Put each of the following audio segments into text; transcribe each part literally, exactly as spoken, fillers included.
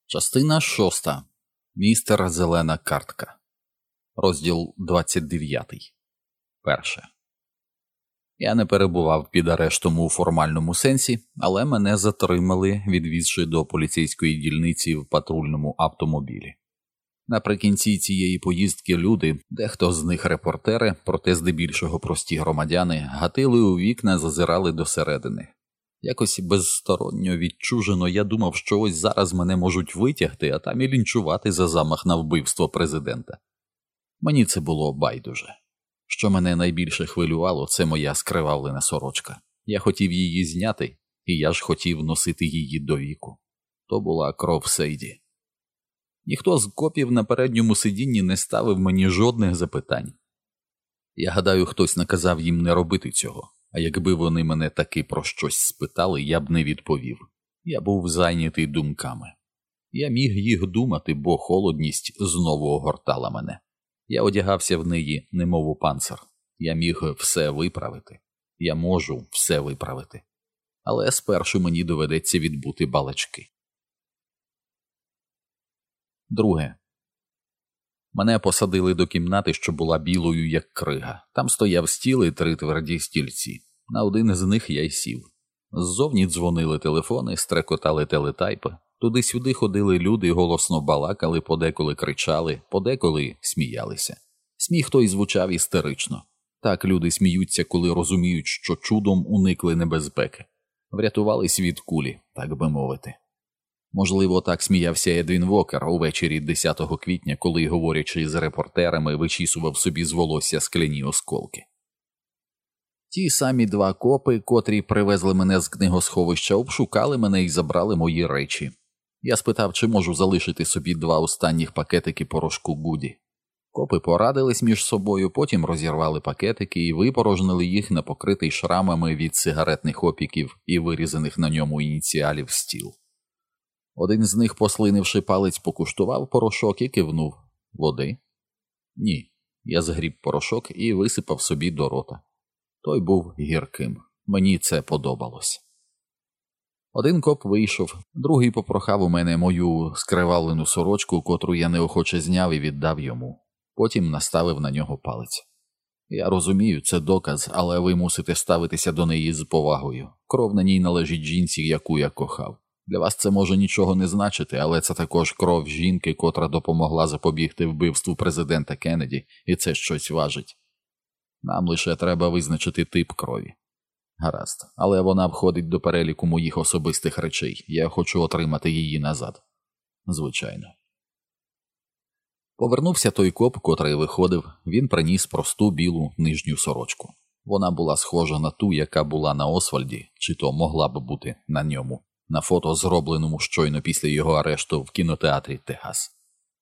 Частина шоста. Містер Зелена картка. Розділ двадцять дев'ятий. Перше. Я не перебував під арештом у формальному сенсі, але мене затримали, відвізши до поліцейської дільниці в патрульному автомобілі. Наприкінці цієї поїздки люди, дехто з них репортери, проте здебільшого прості громадяни, гатили у вікна, зазирали досередини. Якось безсторонньо відчужено я думав, що ось зараз мене можуть витягти, а там і лінчувати за замах на вбивство президента. Мені це було байдуже. Що мене найбільше хвилювало, це моя скривавлена сорочка. Я хотів її зняти, і я ж хотів носити її до віку. То була кров Сейді. Ніхто з копів на передньому сидінні не ставив мені жодних запитань. Я гадаю, хтось наказав їм не робити цього. А якби вони мене таки про щось спитали, я б не відповів. Я був зайнятий думками. Я міг їх думати, бо холодність знову огортала мене. Я одягався в неї, немов у панцир. Я міг все виправити. Я можу все виправити. Але спершу мені доведеться відбути балачки. Друге. Мене посадили до кімнати, що була білою, як крига. Там стояв стіл і три тверді стільці. На один з них я й сів. Ззовні дзвонили телефони, стрекотали телетайпи. Туди-сюди ходили люди, голосно балакали, подеколи кричали, подеколи сміялися. Сміх той звучав істерично. Так люди сміються, коли розуміють, що чудом уникли небезпеки. Врятувались від кулі, так би мовити. Можливо, так сміявся Едвін Вокер увечері десятого квітня, коли, говорячи з репортерами, вичісував собі з волосся скляні осколки. Ті самі два копи, котрі привезли мене з книгосховища, обшукали мене і забрали мої речі. Я спитав, чи можу залишити собі два останніх пакетики порошку Гуді. Копи порадились між собою, потім розірвали пакетики і випорожнили їх на покритий шрамами від сигаретних опіків і вирізаних на ньому ініціалів стіл. Один з них, послинивши палець, покуштував порошок і кивнув. Води? Ні. Я згріб порошок і висипав собі до рота. Той був гірким. Мені це подобалось. Один коп вийшов, другий попрохав у мене мою скривавлену сорочку, котру я неохоче зняв і віддав йому. Потім наставив на нього палець. Я розумію, це доказ, але ви мусите ставитися до неї з повагою. Кров на ній належить жінці, яку я кохав. Для вас це може нічого не значити, але це також кров жінки, котра допомогла запобігти вбивству президента Кеннеді, і це щось важить. Нам лише треба визначити тип крові. Гаразд, але вона входить до переліку моїх особистих речей. Я хочу отримати її назад. Звичайно. Повернувся той коп, котрий виходив. Він приніс просту білу нижню сорочку. Вона була схожа на ту, яка була на Освальді, чи то могла б бути на ньому, на фото, зробленому щойно після його арешту в кінотеатрі Техас.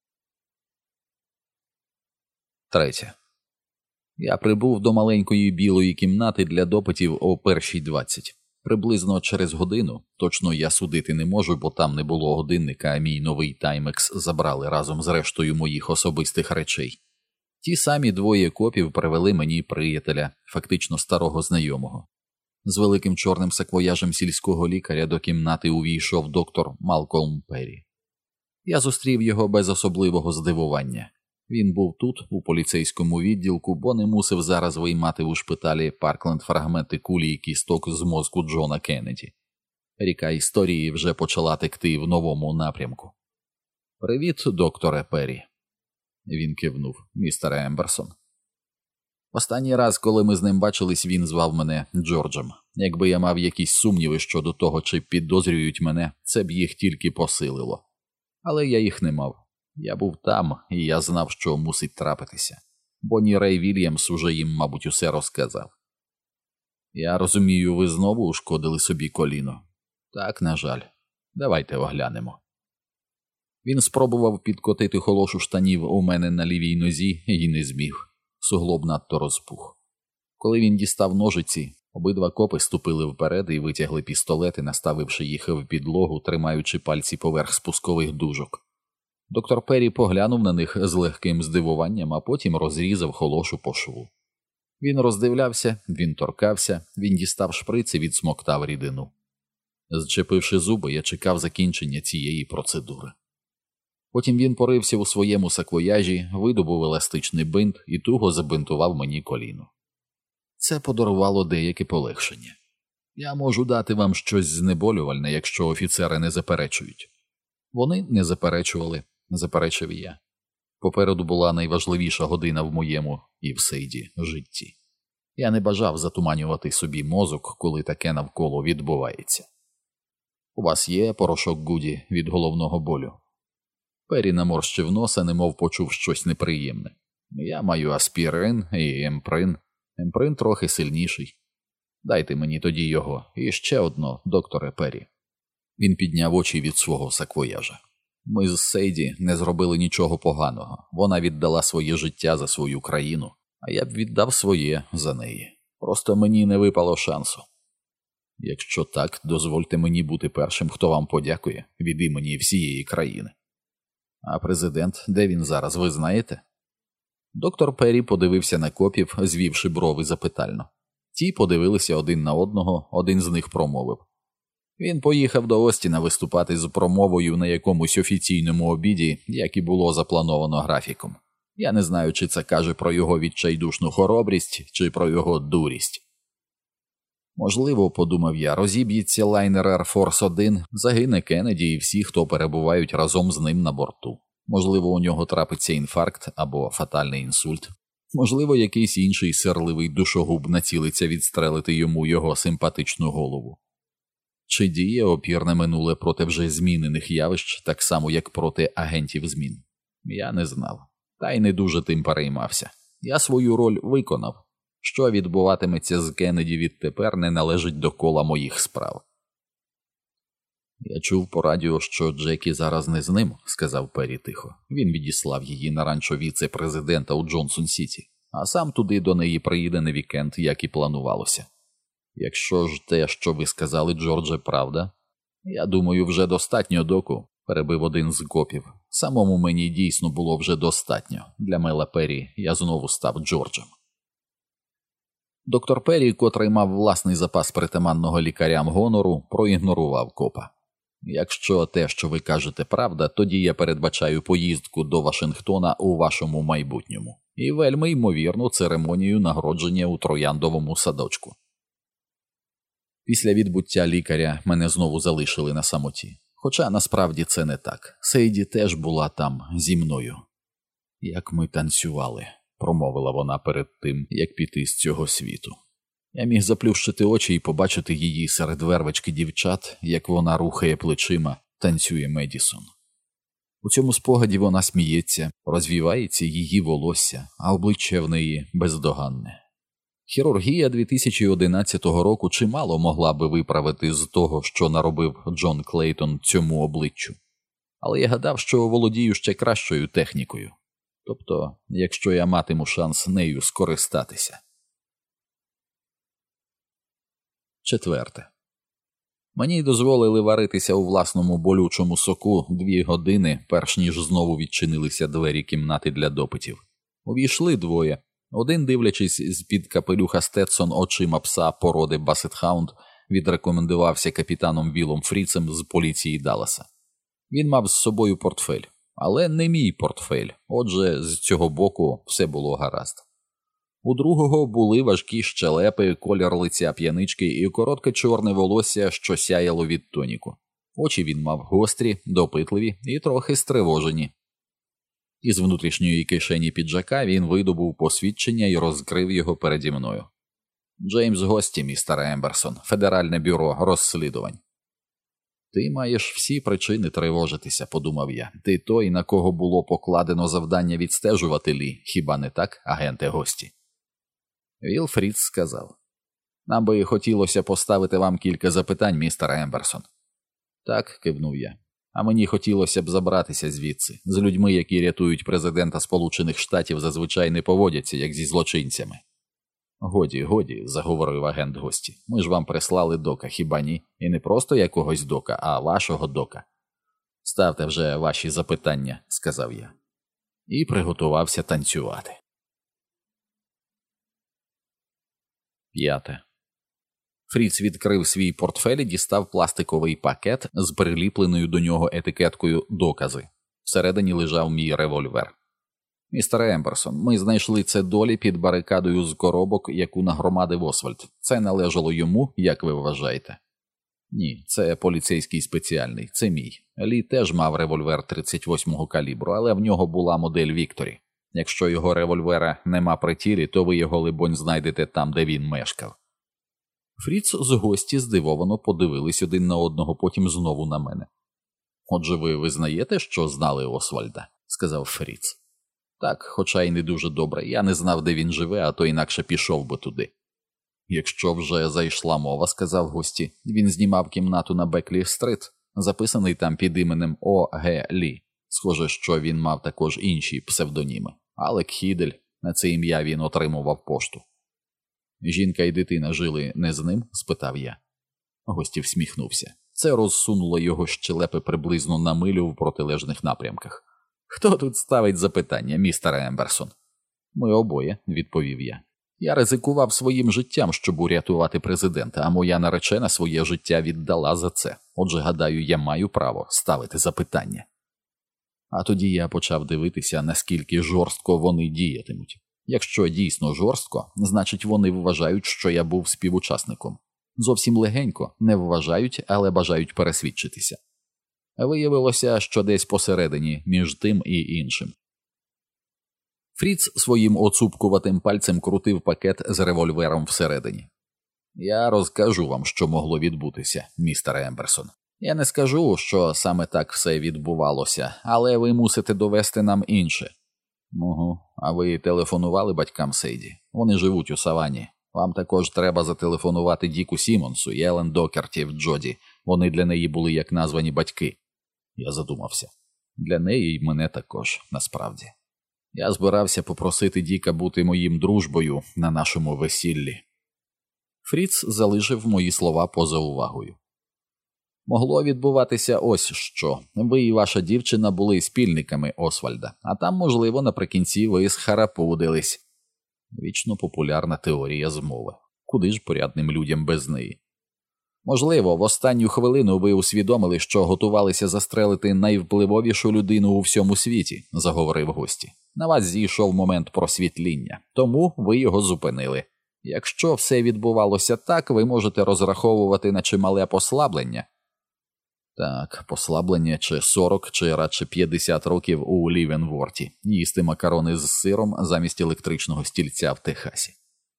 Третє. Я прибув до маленької білої кімнати для допитів о першій двадцять. Приблизно через годину, точно я судити не можу, бо там не було годинника, а мій новий Таймекс забрали разом з рештою моїх особистих речей. Ті самі двоє копів привели мені приятеля, фактично старого знайомого. З великим чорним саквояжем сільського лікаря до кімнати увійшов доктор Малкольм Перрі. Я зустрів його без особливого здивування. Він був тут, у поліцейському відділку, бо не мусив зараз виймати у шпиталі Паркленд фрагменти кулі і кісток з мозку Джона Кеннеді. Ріка історії вже почала текти в новому напрямку. «Привіт, докторе Перрі», – він кивнув, містере Емберсон. Останній раз, коли ми з ним бачились, він звав мене Джорджем. Якби я мав якісь сумніви щодо того, чи підозрюють мене, це б їх тільки посилило. Але я їх не мав. Я був там, і я знав, що мусить трапитися. Бонні Рей Вільямс уже їм, мабуть, усе розказав. Я розумію, ви знову ушкодили собі коліно. Так, на жаль. Давайте оглянемо. Він спробував підкотити холошу штанів у мене на лівій нозі і не зміг. Суглоб надто розпух. Коли він дістав ножиці, обидва копи ступили вперед і витягли пістолети, наставивши їх в підлогу, тримаючи пальці поверх спускових дужок. Доктор Перрі поглянув на них з легким здивуванням, а потім розрізав холошу по шву. Він роздивлявся, він торкався, він дістав шприц і відсмоктав рідину. Зчепивши зуби, я чекав закінчення цієї процедури. Потім він порився у своєму саквояжі, видобув еластичний бинт і туго забинтував мені коліно. Це подарувало деяке полегшення. Я можу дати вам щось знеболювальне, якщо офіцери не заперечують. Вони не заперечували, заперечив я. Попереду була найважливіша година в моєму і в Сейді житті. Я не бажав затуманювати собі мозок, коли таке навколо відбувається. У вас є порошок Гуді від головного болю? Пері наморщив носа, немов почув щось неприємне. Я маю аспірин і емприн. Емприн трохи сильніший. Дайте мені тоді його. І ще одно, докторе Пері. Він підняв очі від свого саквояжа. Ми з Сейді не зробили нічого поганого. Вона віддала своє життя за свою країну, а я б віддав своє за неї. Просто мені не випало шансу. Якщо так, дозвольте мені бути першим, хто вам подякує від імені всієї країни. А президент, де він зараз, ви знаєте? Доктор Пері подивився на копів, звівши брови запитально. Ті подивилися один на одного, один з них промовив. Він поїхав до Остіна виступати з промовою на якомусь офіційному обіді, як і було заплановано графіком. Я не знаю, чи це каже про його відчайдушну хоробрість, чи про його дурість. Можливо, подумав я, розіб'ється лайнер Air Force один, загине Кеннеді і всі, хто перебувають разом з ним на борту. Можливо, у нього трапиться інфаркт або фатальний інсульт. Можливо, якийсь інший сирливий душогуб націлиться відстрелити йому його симпатичну голову. Чи діє опірне минуле проти вже змінених явищ, так само, як проти агентів змін? Я не знав. Та й не дуже тим переймався. Я свою роль виконав. Що відбуватиметься з Кеннеді відтепер, не належить до кола моїх справ. Я чув по радіо, що Джекі зараз не з ним, сказав Пері тихо. Він відіслав її на ранчо віце-президента у Джонсон-Сіті, а сам туди до неї приїде на вікенд, як і планувалося. Якщо ж те, що ви сказали, Джордже, правда? Я думаю, вже достатньо, доку, перебив один з копів. Самому мені дійсно було вже достатньо. Для Мела Пері я знову став Джорджем. Доктор Пері, котрий мав власний запас притаманного лікарям гонору, проігнорував копа. Якщо те, що ви кажете, правда, тоді я передбачаю поїздку до Вашингтона у вашому майбутньому. І вельми ймовірну церемонію нагородження у трояндовому садочку. Після відбуття лікаря мене знову залишили на самоті. Хоча насправді це не так. Сейді теж була там зі мною. Як ми танцювали, промовила вона перед тим, як піти з цього світу. Я міг заплющити очі і побачити її серед вервочки дівчат, як вона рухає плечима, танцює Медісон. У цьому спогаді вона сміється, розвівається її волосся, а обличчя в неї бездоганне. Хірургія дві тисячі одинадцятого року чимало могла би виправити з того, що наробив Джон Клейтон цьому обличчю. Але я гадав, що володію ще кращою технікою. Тобто, якщо я матиму шанс нею скористатися. Четверте. Мені дозволили варитися у власному болючому соку дві години, перш ніж знову відчинилися двері кімнати для допитів. Увійшли двоє. Один, дивлячись з-під капелюха Стетсон очима пса породи Бассет-хаунд, відрекомендувався капітаном Вілом Фріцем з поліції Далласа. Він мав з собою портфель, але не мій портфель, отже, з цього боку все було гаразд. У другого були важкі щелепи, колір лиця п'янички і коротке чорне волосся, що сяяло від тоніку. Очі він мав гострі, допитливі і трохи стривожені. Із внутрішньої кишені піджака він видобув посвідчення і розкрив його переді мною. «Джеймс Гості, містер Емберсон, Федеральне бюро розслідувань». «Ти маєш всі причини тривожитися», – подумав я. «Ти той, на кого було покладено завдання відстежувати Лі, хіба не так, агенте Гості?» Віл Фріц сказав. «Нам би хотілося поставити вам кілька запитань, містер Емберсон». «Так», – кивнув я. «А мені хотілося б забратися звідси. З людьми, які рятують президента Сполучених Штатів, зазвичай не поводяться, як зі злочинцями». «Годі, годі», – заговорив агент Гості. «Ми ж вам прислали дока, хіба ні? І не просто якогось дока, а вашого дока». «Ставте вже ваші запитання», – сказав я. І приготувався танцювати. П'яте. Фріц відкрив свій портфель і дістав пластиковий пакет з приліпленою до нього етикеткою «Докази». Всередині лежав мій револьвер. «Містер Емберсон, ми знайшли це долі під барикадою з коробок, яку нагромадив Освальд. Це належало йому, як ви вважаєте?» «Ні, це поліцейський спеціальний, це мій. Лі теж мав револьвер тридцять восьмого калібру, але в нього була модель Вікторі. Якщо його револьвера нема при тілі, то ви його, либонь, знайдете там, де він мешкав». Фріц з гості здивовано подивились один на одного, потім знову на мене. «Отже, ви визнаєте, що знали Освальда?» – сказав Фріц. «Так, хоча й не дуже добре. Я не знав, де він живе, а то інакше пішов би туди». «Якщо вже зайшла мова», – сказав гості, – «він знімав кімнату на Беклі-стрит, записаний там під іменем О. Г. Лі. Схоже, що він мав також інші псевдоніми. Алек Хідель, на це ім'я він отримував пошту». «Жінка і дитина жили не з ним?» – спитав я. Гості всміхнувся. Це розсунуло його щелепи приблизно на милю в протилежних напрямках. «Хто тут ставить запитання, містер Емберсон?» «Ми обоє», – відповів я. «Я ризикував своїм життям, щоб урятувати президента, а моя наречена своє життя віддала за це. Отже, гадаю, я маю право ставити запитання». А тоді я почав дивитися, наскільки жорстко вони діятимуть. Якщо дійсно жорстко, значить вони вважають, що я був співучасником. Зовсім легенько, не вважають, але бажають пересвідчитися. Виявилося, що десь посередині між тим і іншим. Фріц своїм оцупкуватим пальцем крутив пакет з револьвером всередині. «Я розкажу вам, що могло відбутися, містер Емберсон. Я не скажу, що саме так все відбувалося, але ви мусите довести нам інше». «Угу. А ви телефонували батькам Сейді? Вони живуть у Саванні. Вам також треба зателефонувати Діку Сімонсу і Елен Докерті в Джоді. Вони для неї були як названі батьки». Я задумався. Для неї й мене також, насправді. Я збирався попросити Діка бути моїм дружбою на нашому весіллі. Фріц залишив мої слова поза увагою. «Могло відбуватися ось що. Ви і ваша дівчина були спільниками Освальда, а там, можливо, наприкінці ви схарапудились». Вічно популярна теорія змови. Куди ж порядним людям без неї? «Можливо, в останню хвилину ви усвідомили, що готувалися застрелити найвпливовішу людину у всьому світі», – заговорив гості. «На вас зійшов момент просвітління, тому ви його зупинили. Якщо все відбувалося так, ви можете розраховувати на чимале послаблення». Так, послаблення чи сорок, чи радше п'ятдесят років у Лівенворті, їсти макарони з сиром замість електричного стільця в Техасі.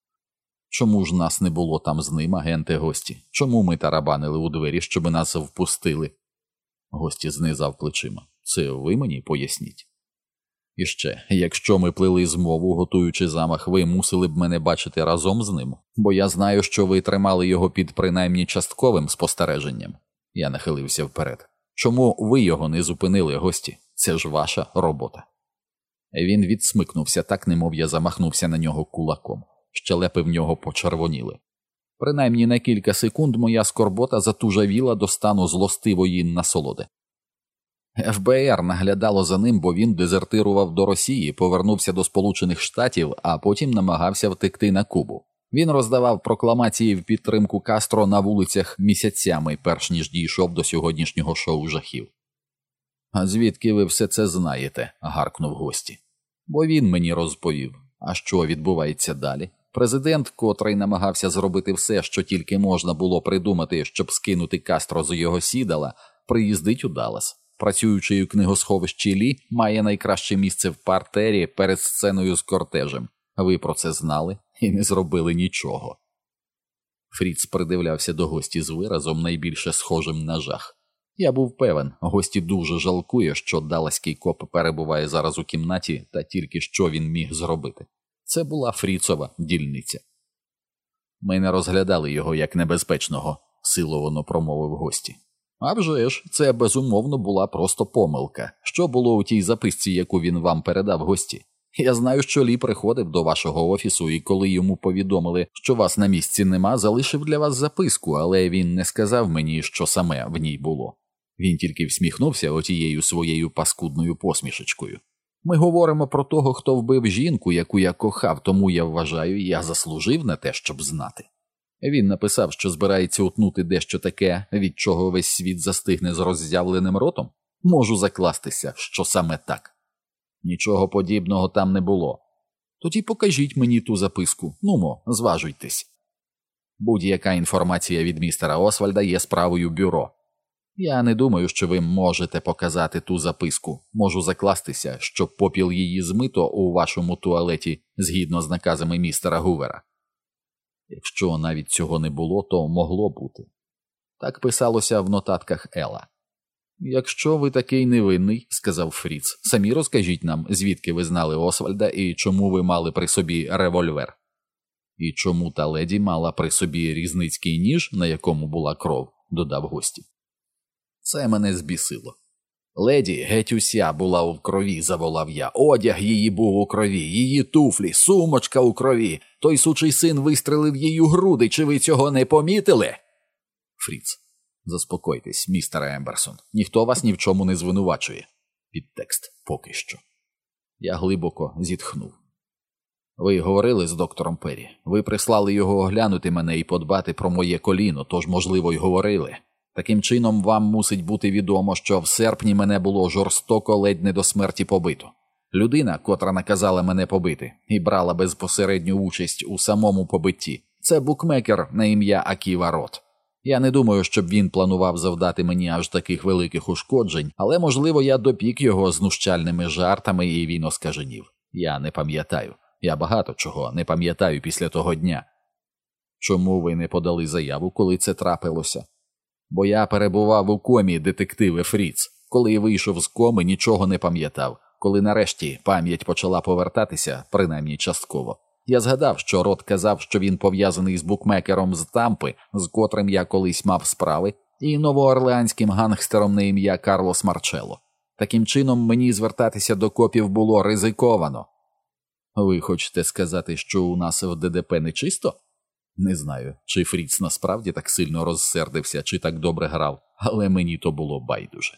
Чому ж нас не було там з ним, агенти гості? Чому ми тарабанили у двері, щоб нас впустили? Гості знизав плечима. Це ви мені поясніть. І ще, якщо ми плели змову, готуючи замах, ви мусили б мене бачити разом з ним, бо я знаю, що ви тримали його під принаймні частковим спостереженням. Я нахилився вперед. Чому ви його не зупинили, гості? Це ж ваша робота. Він відсмикнувся так, немов я замахнувся на нього кулаком. Щелепи в нього почервоніли. Принаймні на кілька секунд моя скорбота затужавіла до стану злостивої насолоди. еф бе ер наглядало за ним, бо він дезертирував до Росії, повернувся до Сполучених Штатів, а потім намагався втекти на Кубу. Він роздавав прокламації в підтримку Кастро на вулицях місяцями, перш ніж дійшов до сьогоднішнього шоу жахів. «А звідки ви все це знаєте?» – гаркнув гості. «Бо він мені розповів. А що відбувається далі? Президент, котрий намагався зробити все, що тільки можна було придумати, щоб скинути Кастро з його сідала, приїздить у Даллас. Працюючи у книгосховищі Лі, має найкраще місце в партері перед сценою з кортежем. Ви про це знали і не зробили нічого». Фріц придивлявся до гості з виразом, найбільше схожим на жах. Я був певен, гості дуже жалкує, що далласький коп перебуває зараз у кімнаті, та тільки що він міг зробити. Це була Фріцова дільниця. «Ми не розглядали його як небезпечного», – силовано промовив гості. «А вже ж, це безумовно була просто помилка. Що було у тій записці, яку він вам передав, гості? Я знаю, що Лі приходив до вашого офісу, і коли йому повідомили, що вас на місці нема, залишив для вас записку, але він не сказав мені, що саме в ній було. Він тільки всміхнувся отією своєю паскудною посмішечкою. Ми говоримо про того, хто вбив жінку, яку я кохав, тому я вважаю, я заслужив на те, щоб знати». Він написав, що збирається утнути дещо таке, від чого весь світ застигне з роззявленим ротом. Можу закластися, що саме так. Нічого подібного там не було. Тоді покажіть мені ту записку. Нумо, зважуйтесь. Будь-яка інформація від містера Освальда є справою бюро. Я не думаю, що ви можете показати ту записку. Можу закластися, що попіл її змито у вашому туалеті згідно з наказами містера Гувера. Якщо навіть цього не було, то могло бути. Так писалося в нотатках Ела. «Якщо ви такий невинний, – сказав Фріц, – самі розкажіть нам, звідки ви знали Освальда і чому ви мали при собі револьвер. І чому та леді мала при собі різницький ніж, на якому була кров», – додав гості. Це мене збісило. «Леді геть уся була у крові», – заволав я. «Одяг її був у крові, її туфлі, сумочка у крові. Той сучий син вистрелив їй у груди, чи ви цього не помітили?» Фріц: «Заспокойтесь, містере Емберсон. Ніхто вас ні в чому не звинувачує». Підтекст поки що. Я глибоко зітхнув. «Ви говорили з доктором Перрі. Ви прислали його оглянути мене і подбати про моє коліно, тож, можливо, й говорили. Таким чином, вам мусить бути відомо, що в серпні мене було жорстоко ледь не до смерті побито. Людина, котра наказала мене побити і брала безпосередню участь у самому побитті, це букмекер на ім'я Аківа Рот. Я не думаю, щоб він планував завдати мені аж таких великих ушкоджень, але, можливо, я допік його знущальними жартами і він оскаженів. Я не пам'ятаю. Я багато чого не пам'ятаю після того дня». «Чому ви не подали заяву, коли це трапилося?» «Бо я перебував у комі, детективе Фріц. Коли я вийшов з коми, нічого не пам'ятав. Коли нарешті пам'ять почала повертатися, принаймні частково, я згадав, що Рот казав, що він пов'язаний з букмекером з Тампи, з котрим я колись мав справи, і новоорлеанським гангстером на ім'я Карлос Марчелло. Таким чином, мені звертатися до копів було ризиковано». «Ви хочете сказати, що у нас в ДДП не чисто?» Не знаю, чи Фріц насправді так сильно розсердився, чи так добре грав, але мені то було байдуже.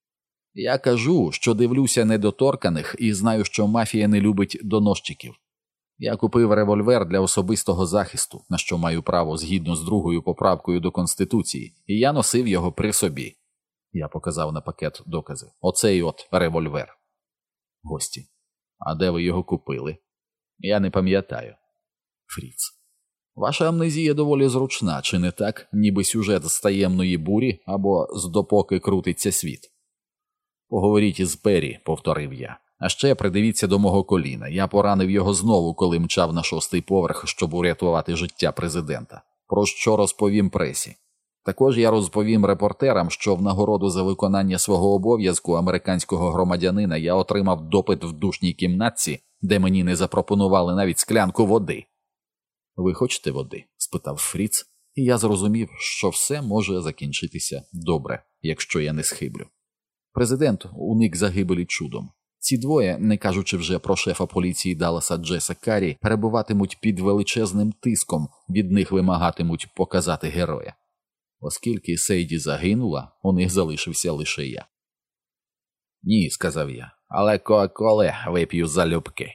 «Я кажу, що дивлюся недоторканих і знаю, що мафія не любить доносчиків. Я купив револьвер для особистого захисту, на що маю право згідно з другою поправкою до Конституції, і я носив його при собі». Я показав на пакет докази. «Оцей от револьвер». Гості: «А де ви його купили?» «Я не пам'ятаю». Фріц: «Ваша амнезія доволі зручна, чи не так? Ніби сюжет з таємної бурі або з допоки крутиться світ». «Поговоріть із Перрі», – повторив я. «А ще придивіться до мого коліна. Я поранив його знову, коли мчав на шостий поверх, щоб урятувати життя президента. Про що розповім пресі. Також я розповім репортерам, що в нагороду за виконання свого обов'язку американського громадянина я отримав допит в душній кімнатці, де мені не запропонували навіть склянку води». «Ви хочете води?» – спитав Фріц, і я зрозумів, що все може закінчитися добре, якщо я не схиблю. Президент уник загибелі чудом. Ці двоє, не кажучи вже про шефа поліції Далласа Джеса Каррі, перебуватимуть під величезним тиском, від них вимагатимуть показати героя. Оскільки Сейді загинула, у них залишився лише я. «Ні», – сказав я, – «але кока-коли вип'ю залюбки».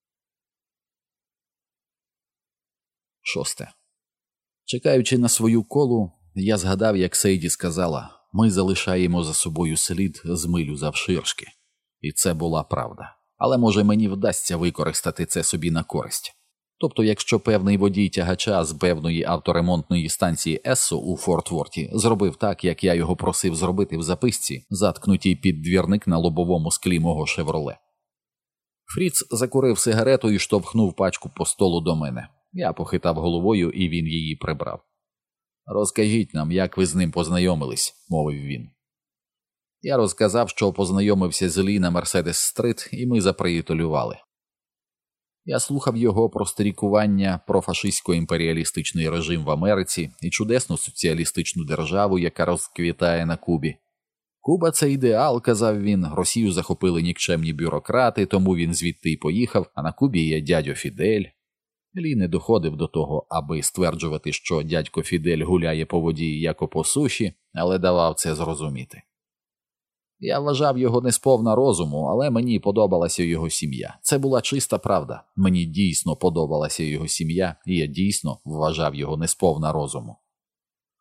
Шосте. Чекаючи на свою колу, я згадав, як Сейді сказала: «Ми залишаємо за собою слід з милю завширшки». І це була правда. Але, може, мені вдасться використати це собі на користь. Тобто, якщо певний водій тягача з певної авторемонтної станції Ессо у Форт-Ворті зробив так, як я його просив зробити в записці, заткнутій під двірник на лобовому склі мого «Шевроле». Фріц закурив сигарету і штовхнув пачку по столу до мене. Я похитав головою, і він її прибрав. «Розкажіть нам, як ви з ним познайомились», – мовив він. Я розказав, що познайомився з Лі на Мерседес-стрит, і ми заприятелювали. Я слухав його про сторікування про фашистсько-імперіалістичний режим в Америці і чудесну соціалістичну державу, яка розквітає на Кубі. «Куба – це ідеал», – казав він, – «Росію захопили нікчемні бюрократи, тому він звідти й поїхав, а на Кубі є дядьо Фідель». Лі не доходив до того, аби стверджувати, що дядько Фідель гуляє по воді, як по суші, але давав це зрозуміти. Я вважав його не сповна розуму, але мені подобалася його сім'я. Це була чиста правда. Мені дійсно подобалася його сім'я, і я дійсно вважав його не сповна розуму.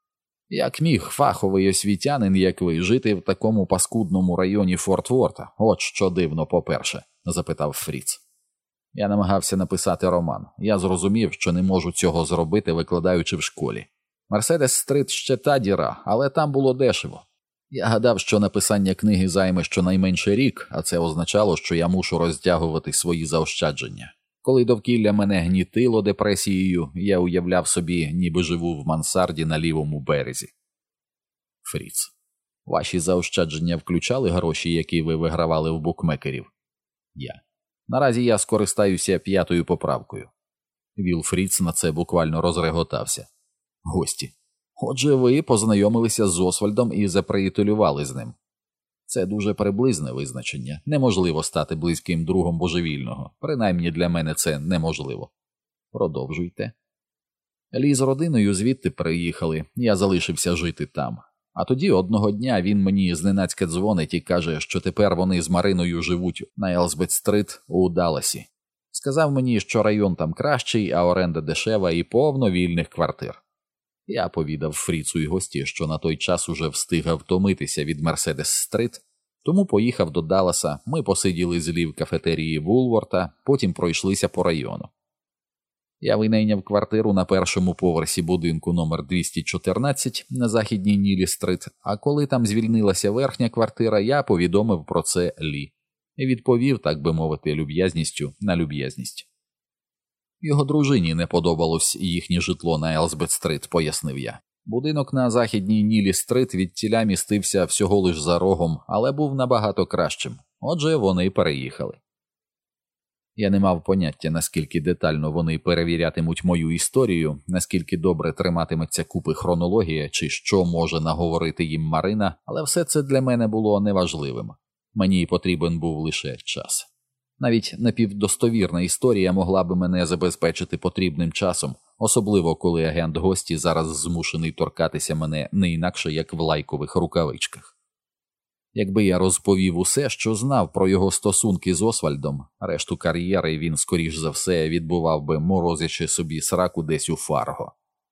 Як міг фаховий освітянин, як ви, жити в такому паскудному районі Форт-Ворта? От що дивно, по-перше, запитав Фріц. Я намагався написати роман. Я зрозумів, що не можу цього зробити, викладаючи в школі. Мерседес-стрит ще та діра, але там було дешево. Я гадав, що написання книги займе щонайменше рік, а це означало, що я мушу розтягувати свої заощадження. Коли довкілля мене гнітило депресією, я уявляв собі, ніби живу в мансарді на лівому березі. Фріц. Ваші заощадження включали гроші, які ви вигравали в букмекерів? Я. Наразі я скористаюся п'ятою поправкою. Вілл Фріц на це буквально розреготався. Гості. Отже, ви познайомилися з Освальдом і заприятелювали з ним. Це дуже приблизне визначення. Неможливо стати близьким другом божевільного. Принаймні для мене це неможливо. Продовжуйте. Лі з родиною звідти приїхали, я залишився жити там. А тоді одного дня він мені зненацька дзвонить і каже, що тепер вони з Мариною живуть на Елсбет-стрит у Далласі. Сказав мені, що район там кращий, а оренда дешева і повно вільних квартир. Я повідав Фріцу і гості, що на той час уже встиг втомитися від Мерседес-стрит, тому поїхав до Далласа, ми посиділи з Лі в кафетерії Вулворта, потім пройшлися по району. Я винайняв квартиру на першому поверсі будинку номер двісті чотирнадцять на західній Нілі-стрит, а коли там звільнилася верхня квартира, я повідомив про це Лі. І відповів, так би мовити, люб'язністю на люб'язність. Його дружині не подобалось їхнє житло на Елсбет-стрит, пояснив я. Будинок на західній Нілі-стрит відтіля містився всього лиш за рогом, але був набагато кращим. Отже, вони переїхали. Я не мав поняття, наскільки детально вони перевірятимуть мою історію, наскільки добре триматиметься купи хронологія, чи що може наговорити їм Марина, але все це для мене було неважливим. Мені потрібен був лише час. Навіть напівдостовірна історія могла би мене забезпечити потрібним часом, особливо коли агент гості зараз змушений торкатися мене не інакше, як в лайкових рукавичках. Якби я розповів усе, що знав про його стосунки з Освальдом, решту кар'єри він, скоріш за все, відбував би, морозячи собі сраку десь у Фарго.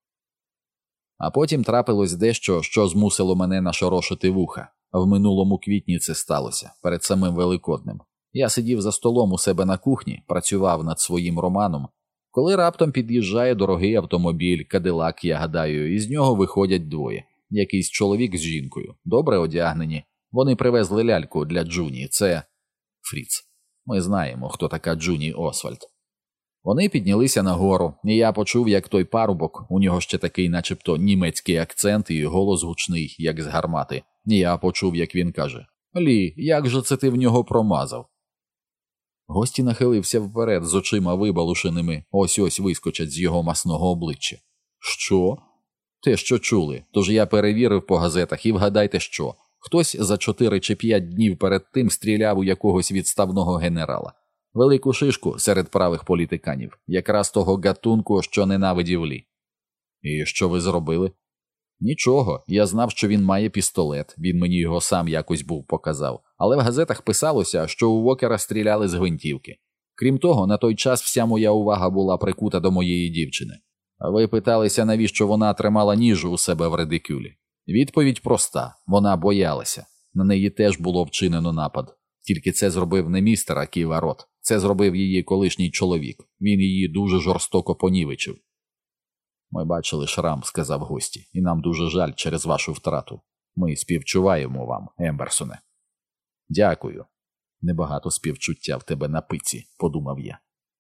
А потім трапилось дещо, що змусило мене нашорошити вуха. В минулому квітні це сталося, перед самим Великоднем. Я сидів за столом у себе на кухні, працював над своїм романом, коли раптом під'їжджає дорогий автомобіль, Кадилак, я гадаю, і з нього виходять двоє. Якийсь чоловік з жінкою, добре одягнені. Вони привезли ляльку для Джуні, це Фріц. Ми знаємо, хто така Джуні Освальд. Вони піднялися нагору, і я почув, як той парубок, у нього ще такий начебто німецький акцент і голос гучний, як з гармати. І я почув, як він каже: «Лі, як же це ти в нього промазав?» Гості нахилився вперед з очима вибалушеними, ось-ось вискочать з його масного обличчя. «Що?» «Те, що чули, тож я перевірив по газетах і вгадайте що. Хтось за чотири чи п'ять днів перед тим стріляв у якогось відставного генерала. Велику шишку серед правих політиканів, якраз того гатунку, що ненавидів Лі». «І що ви зробили?» «Нічого, я знав, що він має пістолет, він мені його сам якось був показав. Але в газетах писалося, що у Вокера стріляли з гвинтівки. Крім того, на той час вся моя увага була прикута до моєї дівчини. Ви питалися, навіщо вона тримала ніж у себе в редикюлі. Відповідь проста – вона боялася. На неї теж було вчинено напад. Тільки це зробив не містер Аківа Рот. Це зробив її колишній чоловік. Він її дуже жорстоко понівечив. «Ми бачили шрам», – сказав гості, – «і нам дуже жаль через вашу втрату. Ми співчуваємо вам, Емберсоне». «Дякую. Небагато співчуття в тебе на пиці», – подумав я.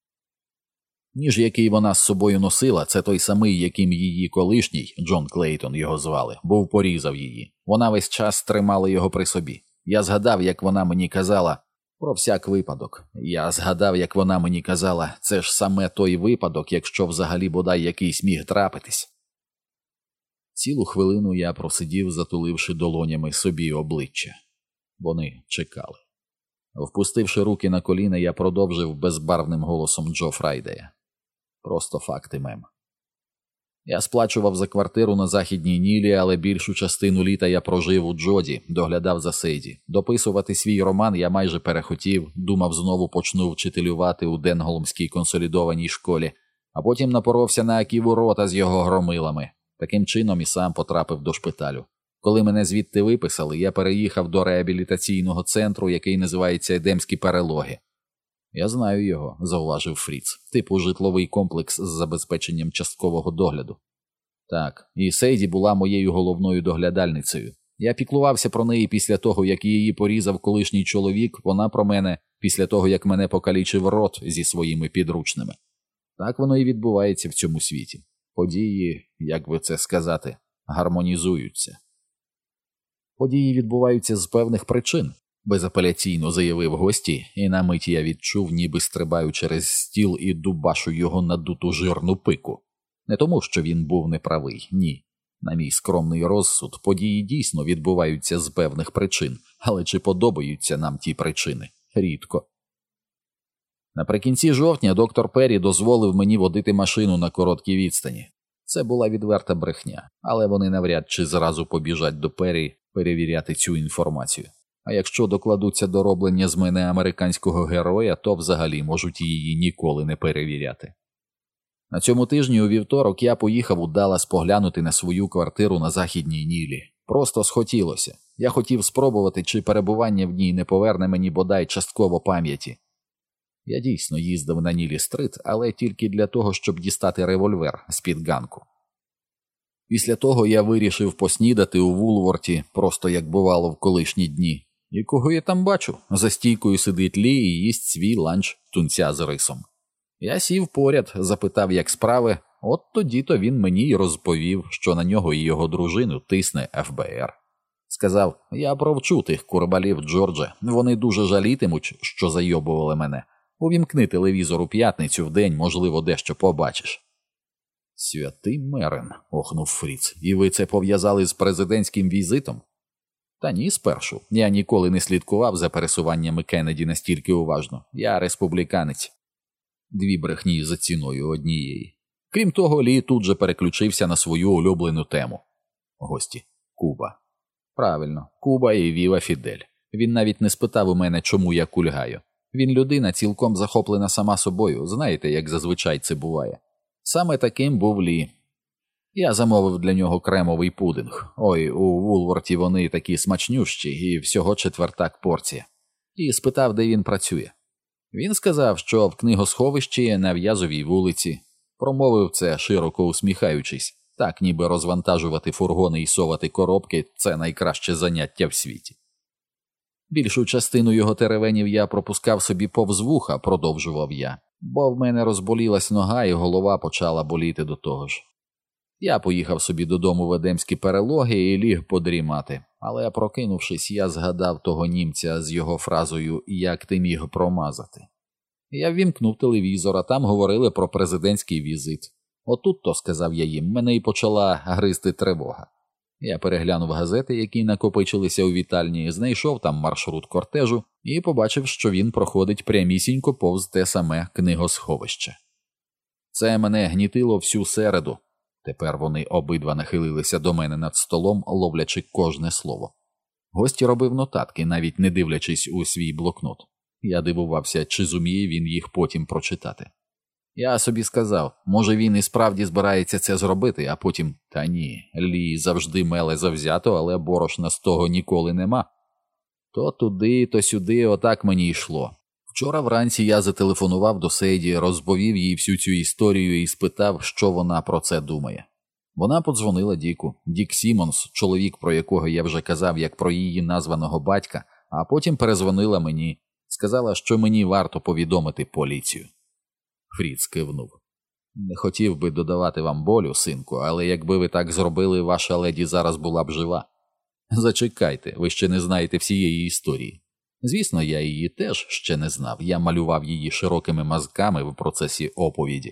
Ніж, який вона з собою носила, це той самий, яким її колишній, Джон Клейтон його звали, був порізав її. Вона весь час тримала його при собі. Я згадав, як вона мені казала, про всяк випадок. Я згадав, як вона мені казала, це ж саме той випадок, якщо взагалі бодай якийсь міг трапитись. Цілу хвилину я просидів, затуливши долонями собі обличчя. Вони чекали. Впустивши руки на коліна, я продовжив безбарвним голосом Джо Фрайдея. Просто факти, мем. Я сплачував за квартиру на західній Нілі, але більшу частину літа я прожив у Джоді, доглядав за Сейді. Дописувати свій роман я майже перехотів, думав, знову почну вчителювати у Денголмській консолідованій школі, а потім напоровся на Аківу Рота з його громилами. Таким чином і сам потрапив до шпиталю. Коли мене звідти виписали, я переїхав до реабілітаційного центру, який називається Едемські перелоги. Я знаю його, зауважив Фріц, типу житловий комплекс з забезпеченням часткового догляду. Так, і Сейді була моєю головною доглядальницею. Я піклувався про неї після того, як її порізав колишній чоловік, вона про мене після того, як мене покалічив рот зі своїми підручними. Так воно і відбувається в цьому світі. Події, як би це сказати, гармонізуються. Події відбуваються з певних причин, безапеляційно заявив гості, і на мить я відчув, ніби стрибаю через стіл і дубашу його надуту жирну пику. Не тому, що він був неправий, ні. На мій скромний розсуд, події дійсно відбуваються з певних причин, але чи подобаються нам ті причини? Рідко. Наприкінці жовтня доктор Перрі дозволив мені водити машину на короткій відстані. Це була відверта брехня, але вони навряд чи зразу побіжать до Перрі перевіряти цю інформацію. А якщо докладуться до роблення з мене американського героя, то взагалі можуть її ніколи не перевіряти. На цьому тижні у вівторок я поїхав у Даллас поглянути на свою квартиру на Західній Нілі. Просто схотілося. Я хотів спробувати, чи перебування в ній не поверне мені бодай частково пам'яті. Я дійсно їздив на Нілі-стрит, але тільки для того, щоб дістати револьвер з-під ганку. Після того я вирішив поснідати у Вулворті, просто як бувало в колишні дні. І кого я там бачу? За стійкою сидить Лі і їсть свій ланч тунця з рисом. Я сів поряд, запитав, як справи, от тоді-то він мені й розповів, що на нього і його дружину тисне еф бе ер. Сказав, я провчу тих курбалів, Джордже, вони дуже жалітимуть, що зайобували мене. Увімкни телевізор у п'ятницю в день, можливо, дещо побачиш. Святий Мерен, охнув Фріц, і ви це пов'язали з президентським візитом? Та ні, спершу. Я ніколи не слідкував за пересуваннями Кеннеді настільки уважно. Я республіканець. Дві брехні за ціною однієї. Крім того, Лі тут же переключився на свою улюблену тему. Гості. Куба. Правильно, Куба і Віва Фідель. Він навіть не спитав у мене, чому я кульгаю. Він людина цілком захоплена сама собою, знаєте, як зазвичай це буває. Саме таким був Лі. Я замовив для нього кремовий пудинг. Ой, у Вулворті вони такі смачнющі, і всього четвертак порція. І спитав, де він працює. Він сказав, що в книгосховищі на В'язовій вулиці. Промовив це, широко усміхаючись. Так, ніби розвантажувати фургони і совати коробки – це найкраще заняття в світі. Більшу частину його теревенів я пропускав собі повз вуха, продовжував я, бо в мене розболілась нога і голова почала боліти до того ж. Я поїхав собі додому в Едемські перелоги і ліг подрімати, але прокинувшись, я згадав того німця з його фразою «Як ти міг промазати?». Я ввімкнув телевізор, а там говорили про президентський візит. Отут-то, сказав я їм, мене й почала гризти тривога. Я переглянув газети, які накопичилися у вітальні, знайшов там маршрут кортежу і побачив, що він проходить прямісінько повз те саме книгосховище. Це мене гнітило всю середу. Тепер вони обидва нахилилися до мене над столом, ловлячи кожне слово. Гості робив нотатки, навіть не дивлячись у свій блокнот. Я дивувався, чи зуміє він їх потім прочитати. Я собі сказав, може він і справді збирається це зробити, а потім, та ні, Лі завжди меле завзято, але борошна з того ніколи нема. То туди, то сюди, отак мені йшло. Вчора вранці я зателефонував до Сейді, розповів їй всю цю історію і спитав, що вона про це думає. Вона подзвонила Діку. Дік Сімонс, чоловік, про якого я вже казав, як про її названого батька, а потім перезвонила мені. Сказала, що мені варто повідомити поліцію. Фріц кивнув. Не хотів би додавати вам болю, синку, але якби ви так зробили, ваша леді зараз була б жива. Зачекайте, ви ще не знаєте всієї історії. Звісно, я її теж ще не знав, я малював її широкими мазками в процесі оповіді.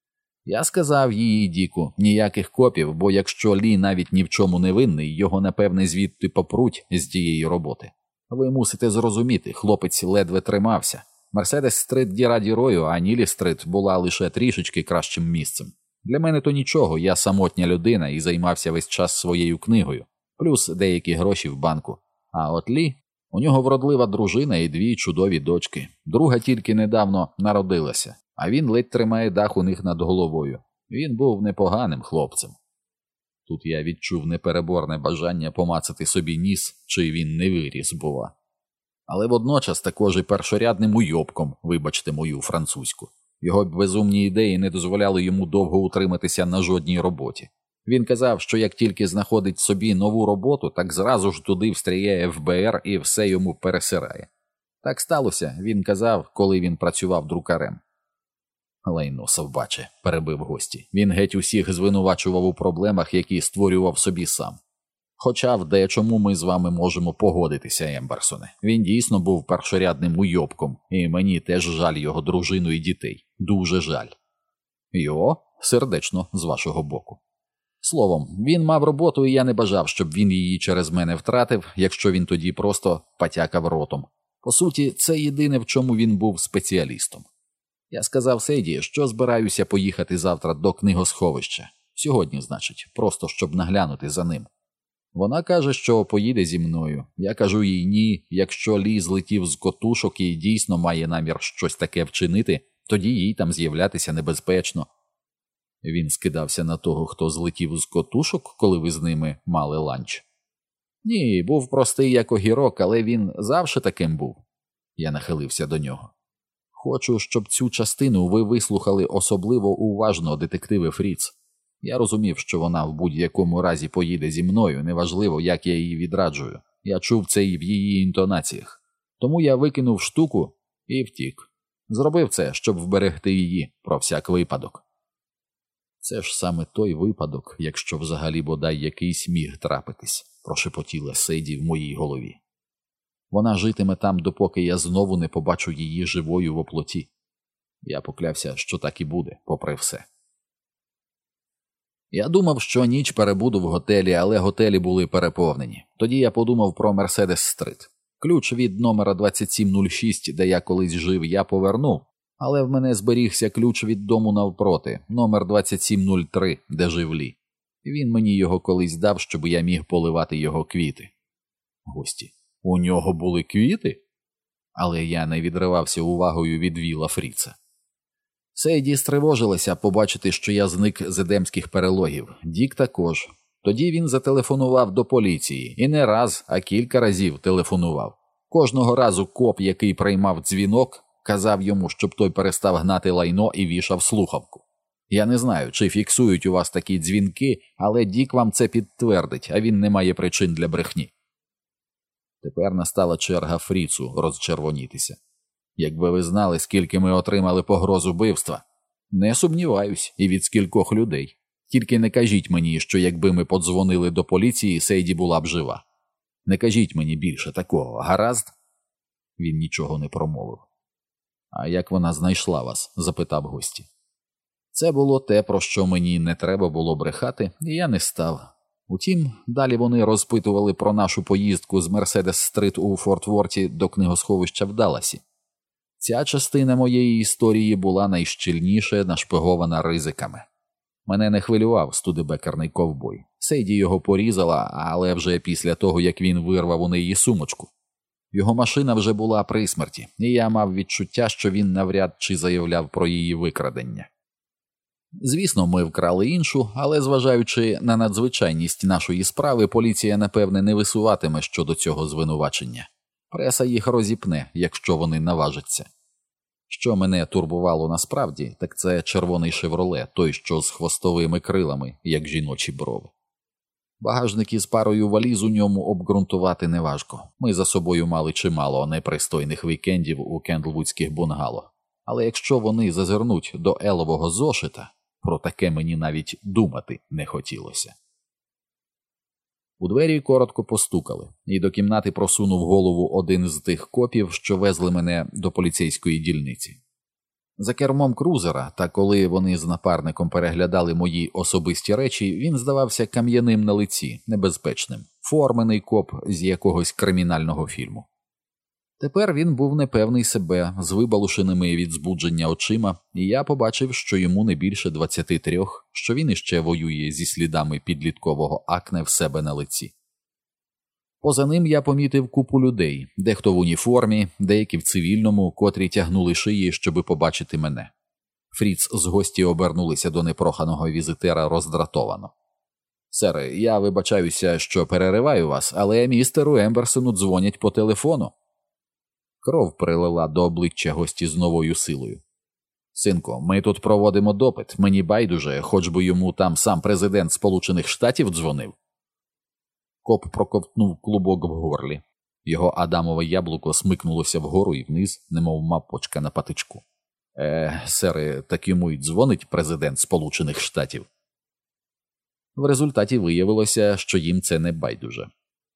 Я сказав їй, Діку, ніяких копів, бо якщо Лі навіть ні в чому не винний, його, напевне, звідти попруть з тієї роботи. Ви мусите зрозуміти, хлопець ледве тримався. Мерседес-стрит діра дірою, а Нілі-стрит була лише трішечки кращим місцем. Для мене то нічого, я самотня людина і займався весь час своєю книгою, плюс деякі гроші в банку. А от Лі, у нього вродлива дружина і дві чудові дочки. Друга тільки недавно народилася, а він ледь тримає дах у них над головою. Він був непоганим хлопцем. Тут я відчув непереборне бажання помацати собі ніс, чи він не виріс, бува. Але водночас також і першорядним уйобком, вибачте мою французьку. Його безумні ідеї не дозволяли йому довго утриматися на жодній роботі. Він казав, що як тільки знаходить собі нову роботу, так зразу ж туди встріляє еф бе ер і все йому пересирає. Так сталося, він казав, коли він працював друкарем. Лайно совбаче, перебив гості. Він геть усіх звинувачував у проблемах, які створював собі сам. Хоча в дечому ми з вами можемо погодитися, Емберсоне. Він дійсно був першорядним уйобком, і мені теж жаль його дружину і дітей. Дуже жаль. Його? Сердечно, з вашого боку. Словом, він мав роботу, і я не бажав, щоб він її через мене втратив, якщо він тоді просто потякав ротом. По суті, це єдине, в чому він був спеціалістом. Я сказав Сейді, що збираюся поїхати завтра до книгосховища. Сьогодні, значить, просто щоб наглянути за ним. Вона каже, що поїде зі мною. Я кажу їй ні, якщо Лі злетів з котушок і дійсно має намір щось таке вчинити, тоді їй там з'являтися небезпечно. Він скидався на того, хто злетів з котушок, коли ви з ними мали ланч. Ні, був простий як огірок, але він завжди таким був. Я нахилився до нього. Хочу, щоб цю частину ви вислухали особливо уважно, детективи Фріц. Я розумів, що вона в будь-якому разі поїде зі мною, неважливо, як я її відраджую. Я чув це і в її інтонаціях. Тому я викинув штуку і втік. Зробив це, щоб вберегти її про всяк випадок. Це ж саме той випадок, якщо взагалі бодай якийсь міг трапитись, прошепотіла Сейді в моїй голові. Вона житиме там, допоки я знову не побачу її живою в оплоті. Я поклявся, що так і буде, попри все. Я думав, що ніч перебуду в готелі, але готелі були переповнені. Тоді я подумав про Мерседес-стрит. Ключ від номера двадцять сім нуль шість, де я колись жив, я повернув, але в мене зберігся ключ від дому навпроти, номер двадцять сім нуль три, де жив Лі. Він мені його колись дав, щоб я міг поливати його квіти. Гості. У нього були квіти? Але я не відривався увагою від віла Фріца. Сейді стривожилася побачити, що я зник з едемських перелогів. Дік також. Тоді він зателефонував до поліції. І не раз, а кілька разів телефонував. Кожного разу коп, який приймав дзвінок, казав йому, щоб той перестав гнати лайно і вішав слухавку. Я не знаю, чи фіксують у вас такі дзвінки, але Дік вам це підтвердить, а він не має причин для брехні. Тепер настала черга Фріцу розчервонітися. Якби ви знали, скільки ми отримали погроз убивства. Не сумніваюсь, і від скількох людей. Тільки не кажіть мені, що якби ми подзвонили до поліції, Сейді була б жива. Не кажіть мені більше такого, гаразд? Він нічого не промовив. А як вона знайшла вас? Запитав гості. Це було те, про що мені не треба було брехати, і я не став. Утім, далі вони розпитували про нашу поїздку з Мерседес-стрит у Форт-Ворті до книгосховища в Далласі. Ця частина моєї історії була найщільніше нашпигована ризиками. Мене не хвилював студебекерний ковбой. Сейді його порізала, але вже після того, як він вирвав у неї сумочку. Його машина вже була при смерті, і я мав відчуття, що він навряд чи заявляв про її викрадення. Звісно, ми вкрали іншу, але зважаючи на надзвичайність нашої справи, поліція, напевне, не висуватиме щодо цього звинувачення. Преса їх розіпне, якщо вони наважаться. Що мене турбувало насправді, так це червоний «Шевроле», той, що з хвостовими крилами, як жіночі брови. Багажник із парою валіз у ньому обґрунтувати неважко. Ми за собою мали чимало непристойних вікендів у кендлвудських бунгало. Але якщо вони зазирнуть до елового зошита, про таке мені навіть думати не хотілося. У двері коротко постукали, і до кімнати просунув голову один з тих копів, що везли мене до поліцейської дільниці. За кермом крузера, та коли вони з напарником переглядали мої особисті речі, він здавався кам'яним на лиці, небезпечним, формений коп з якогось кримінального фільму. Тепер він був непевний себе, з вибалушеними від збудження очима, і я побачив, що йому не більше двадцяти трьох, що він іще воює зі слідами підліткового акне в себе на лиці. Поза ним я помітив купу людей, дехто в уніформі, деякі в цивільному, котрі тягнули шиї, щоби побачити мене. Фріц з гості обернулися до непроханого візитера роздратовано. Сере, я вибачаюся, що перериваю вас, але містеру Емберсону дзвонять по телефону. Кров прилила до обличчя гості з новою силою. Синко, ми тут проводимо допит, мені байдуже, хоч би йому там сам президент Сполучених Штатів дзвонив. Коп проковтнув клубок в горлі. Його адамове яблуко смикнулося вгору і вниз, немов мапочка на патичку. Е, сери, так йому й дзвонить президент Сполучених Штатів. В результаті виявилося, що їм це не байдуже.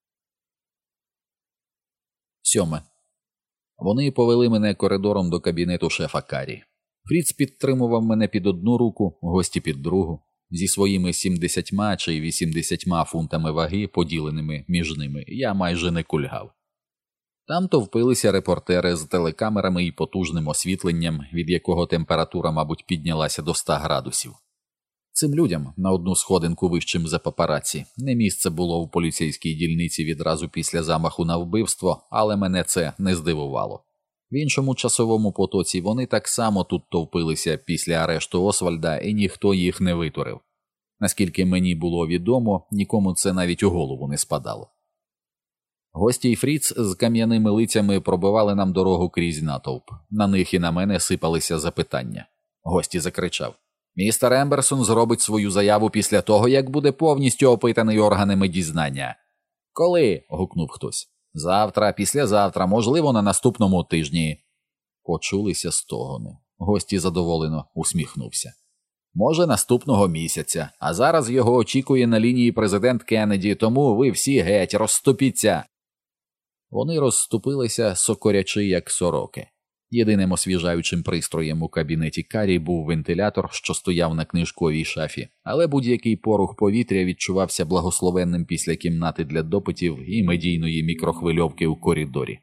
Сьоме. Вони повели мене коридором до кабінету шефа Карі. Фріц підтримував мене під одну руку, гості під другу, зі своїми сімдесятьма чи вісімдесятьма фунтами ваги, поділеними між ними, я майже не кульгав. Там товпилися репортери з телекамерами і потужним освітленням, від якого температура, мабуть, піднялася до ста градусів. Цим людям, на одну сходинку вищим за папараці, не місце було в поліцейській дільниці відразу після замаху на вбивство, але мене це не здивувало. В іншому часовому потоці вони так само тут товпилися після арешту Освальда, і ніхто їх не витурив. Наскільки мені було відомо, нікому це навіть у голову не спадало. Гості й Фріц з кам'яними лицями пробивали нам дорогу крізь натовп. На них і на мене сипалися запитання. Гості закричав: «Містер Емберсон зробить свою заяву після того, як буде повністю опитаний органами дізнання». «Коли?» – гукнув хтось. «Завтра, післязавтра, можливо, на наступному тижні». Почулися стогони. Гості задоволено усміхнувся. «Може, наступного місяця, а зараз його очікує на лінії президент Кеннеді, тому ви всі геть, розступіться». Вони розступилися, сокорячи, як сороки. Єдиним освіжаючим пристроєм у кабінеті Карі був вентилятор, що стояв на книжковій шафі, але будь-який порух повітря відчувався благословенним після кімнати для допитів і медійної мікрохвильовки у коридорі.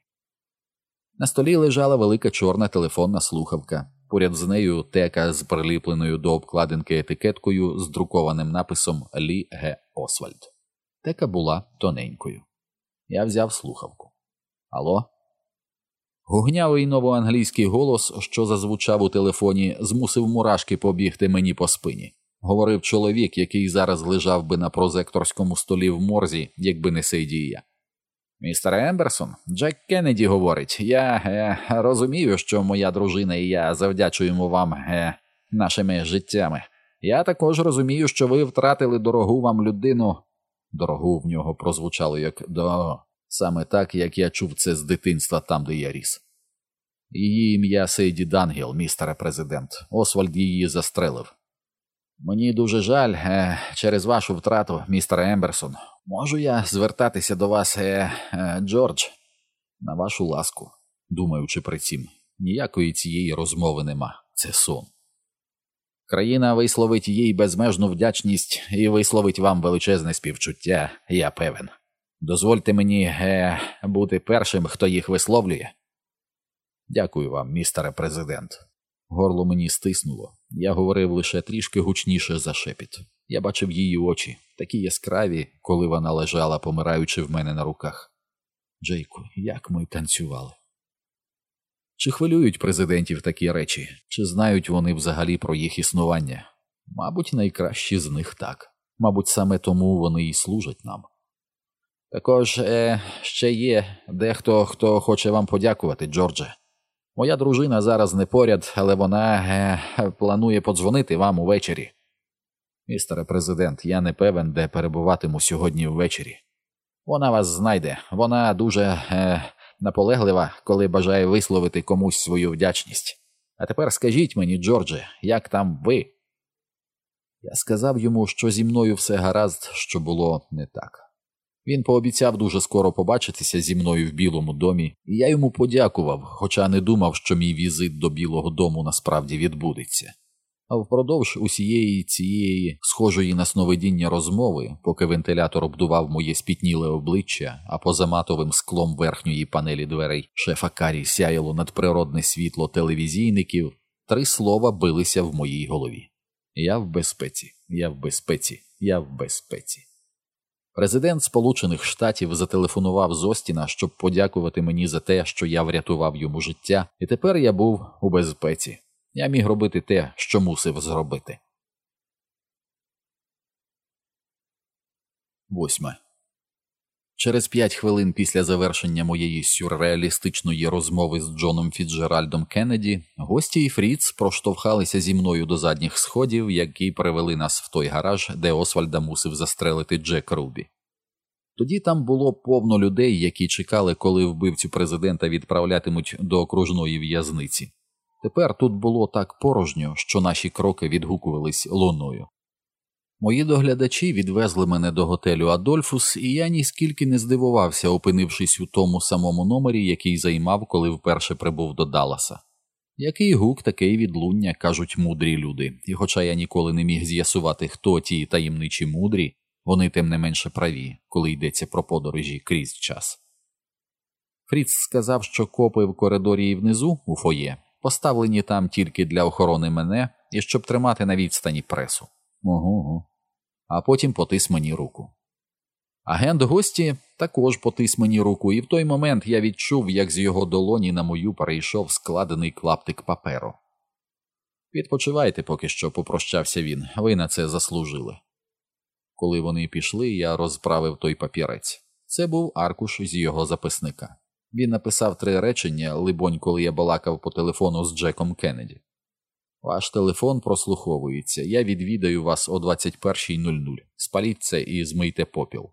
На столі лежала велика чорна телефонна слухавка. Поряд з нею тека з приліпленою до обкладинки етикеткою з друкованим написом «Лі Г. Освальд». Тека була тоненькою. Я взяв слухавку. «Алло?» Гугнявий новоанглійський голос, що зазвучав у телефоні, змусив мурашки побігти мені по спині. Говорив чоловік, який зараз лежав би на прозекторському столі в морзі, якби не Сейдія. «Містер Емберсон, Джек Кеннеді говорить. Я е, розумію, що моя дружина і я завдячуємо вам е, нашими життями. Я також розумію, що ви втратили дорогу вам людину». Дорогу в нього прозвучало як «до». Саме так, як я чув це з дитинства там, де я ріс. Її ім'я Сейді Дангіл, містере президент. Освальд її застрелив. Мені дуже жаль, е, через вашу втрату, містере Емберсон. Можу я звертатися до вас, е, е, Джордж? На вашу ласку. Думаючи при цім, ніякої цієї розмови нема. Це сон. Країна висловить їй безмежну вдячність і висловить вам величезне співчуття, я певен. Дозвольте мені е, бути першим, хто їх висловлює. Дякую вам, містере президент. Горло мені стиснуло. Я говорив лише трішки гучніше за шепіт. Я бачив її очі, такі яскраві, коли вона лежала, помираючи в мене на руках. Джейку, як ми танцювали. Чи хвилюють президентів такі речі? Чи знають вони взагалі про їх існування? Мабуть, найкращі з них так. Мабуть, саме тому вони і служать нам. Також е, ще є дехто, хто хоче вам подякувати, Джордже. Моя дружина зараз не поряд, але вона е, планує подзвонити вам увечері. Містере президент, я не певен, де перебуватиму сьогодні ввечері. Вона вас знайде. Вона дуже е, наполеглива, коли бажає висловити комусь свою вдячність. А тепер скажіть мені, Джордже, як там ви? Я сказав йому, що зі мною все гаразд, що було не так. Він пообіцяв дуже скоро побачитися зі мною в Білому домі, і я йому подякував, хоча не думав, що мій візит до Білого дому насправді відбудеться. А впродовж усієї цієї схожої на сновидіння розмови, поки вентилятор обдував моє спітніле обличчя, а поза матовим склом верхньої панелі дверей шефа Карі сяяло надприродне світло телевізійників, три слова билися в моїй голові. Я в безпеці, я в безпеці, я в безпеці. Президент Сполучених Штатів зателефонував з Остіна, щоб подякувати мені за те, що я врятував йому життя, і тепер я був у безпеці. Я міг робити те, що мусив зробити. Восьме. Через п'ять хвилин після завершення моєї сюрреалістичної розмови з Джоном Фіцджеральдом Кеннеді, гості і Фріц проштовхалися зі мною до задніх сходів, які привели нас в той гараж, де Освальда мусив застрелити Джек Рубі. Тоді там було повно людей, які чекали, коли вбивцю президента відправлятимуть до окружної в'язниці. Тепер тут було так порожньо, що наші кроки відгукувались луною. Мої доглядачі відвезли мене до готелю «Адольфус», і я ніскільки не здивувався, опинившись у тому самому номері, який займав, коли вперше прибув до Далласа. Який гук, такий відлуння, кажуть мудрі люди, і хоча я ніколи не міг з'ясувати, хто ті таємничі мудрі, вони тим не менше праві, коли йдеться про подорожі крізь час. Фріц сказав, що копи в коридорі і внизу, у фоє, поставлені там тільки для охорони мене і щоб тримати на відстані пресу. Ого-го. А потім потис мені руку. Агент гості також потис мені руку, і в той момент я відчув, як з його долоні на мою перейшов складений клаптик паперу. «Відпочивайте поки що», – попрощався він, – «ви на це заслужили». Коли вони пішли, я розправив той папірець. Це був аркуш з його записника. Він написав три речення, либонь, коли я балакав по телефону з Джеком Кеннеді. «Ваш телефон прослуховується. Я відвідаю вас о двадцять перша нуль нуль. Спаліть це і змийте попіл».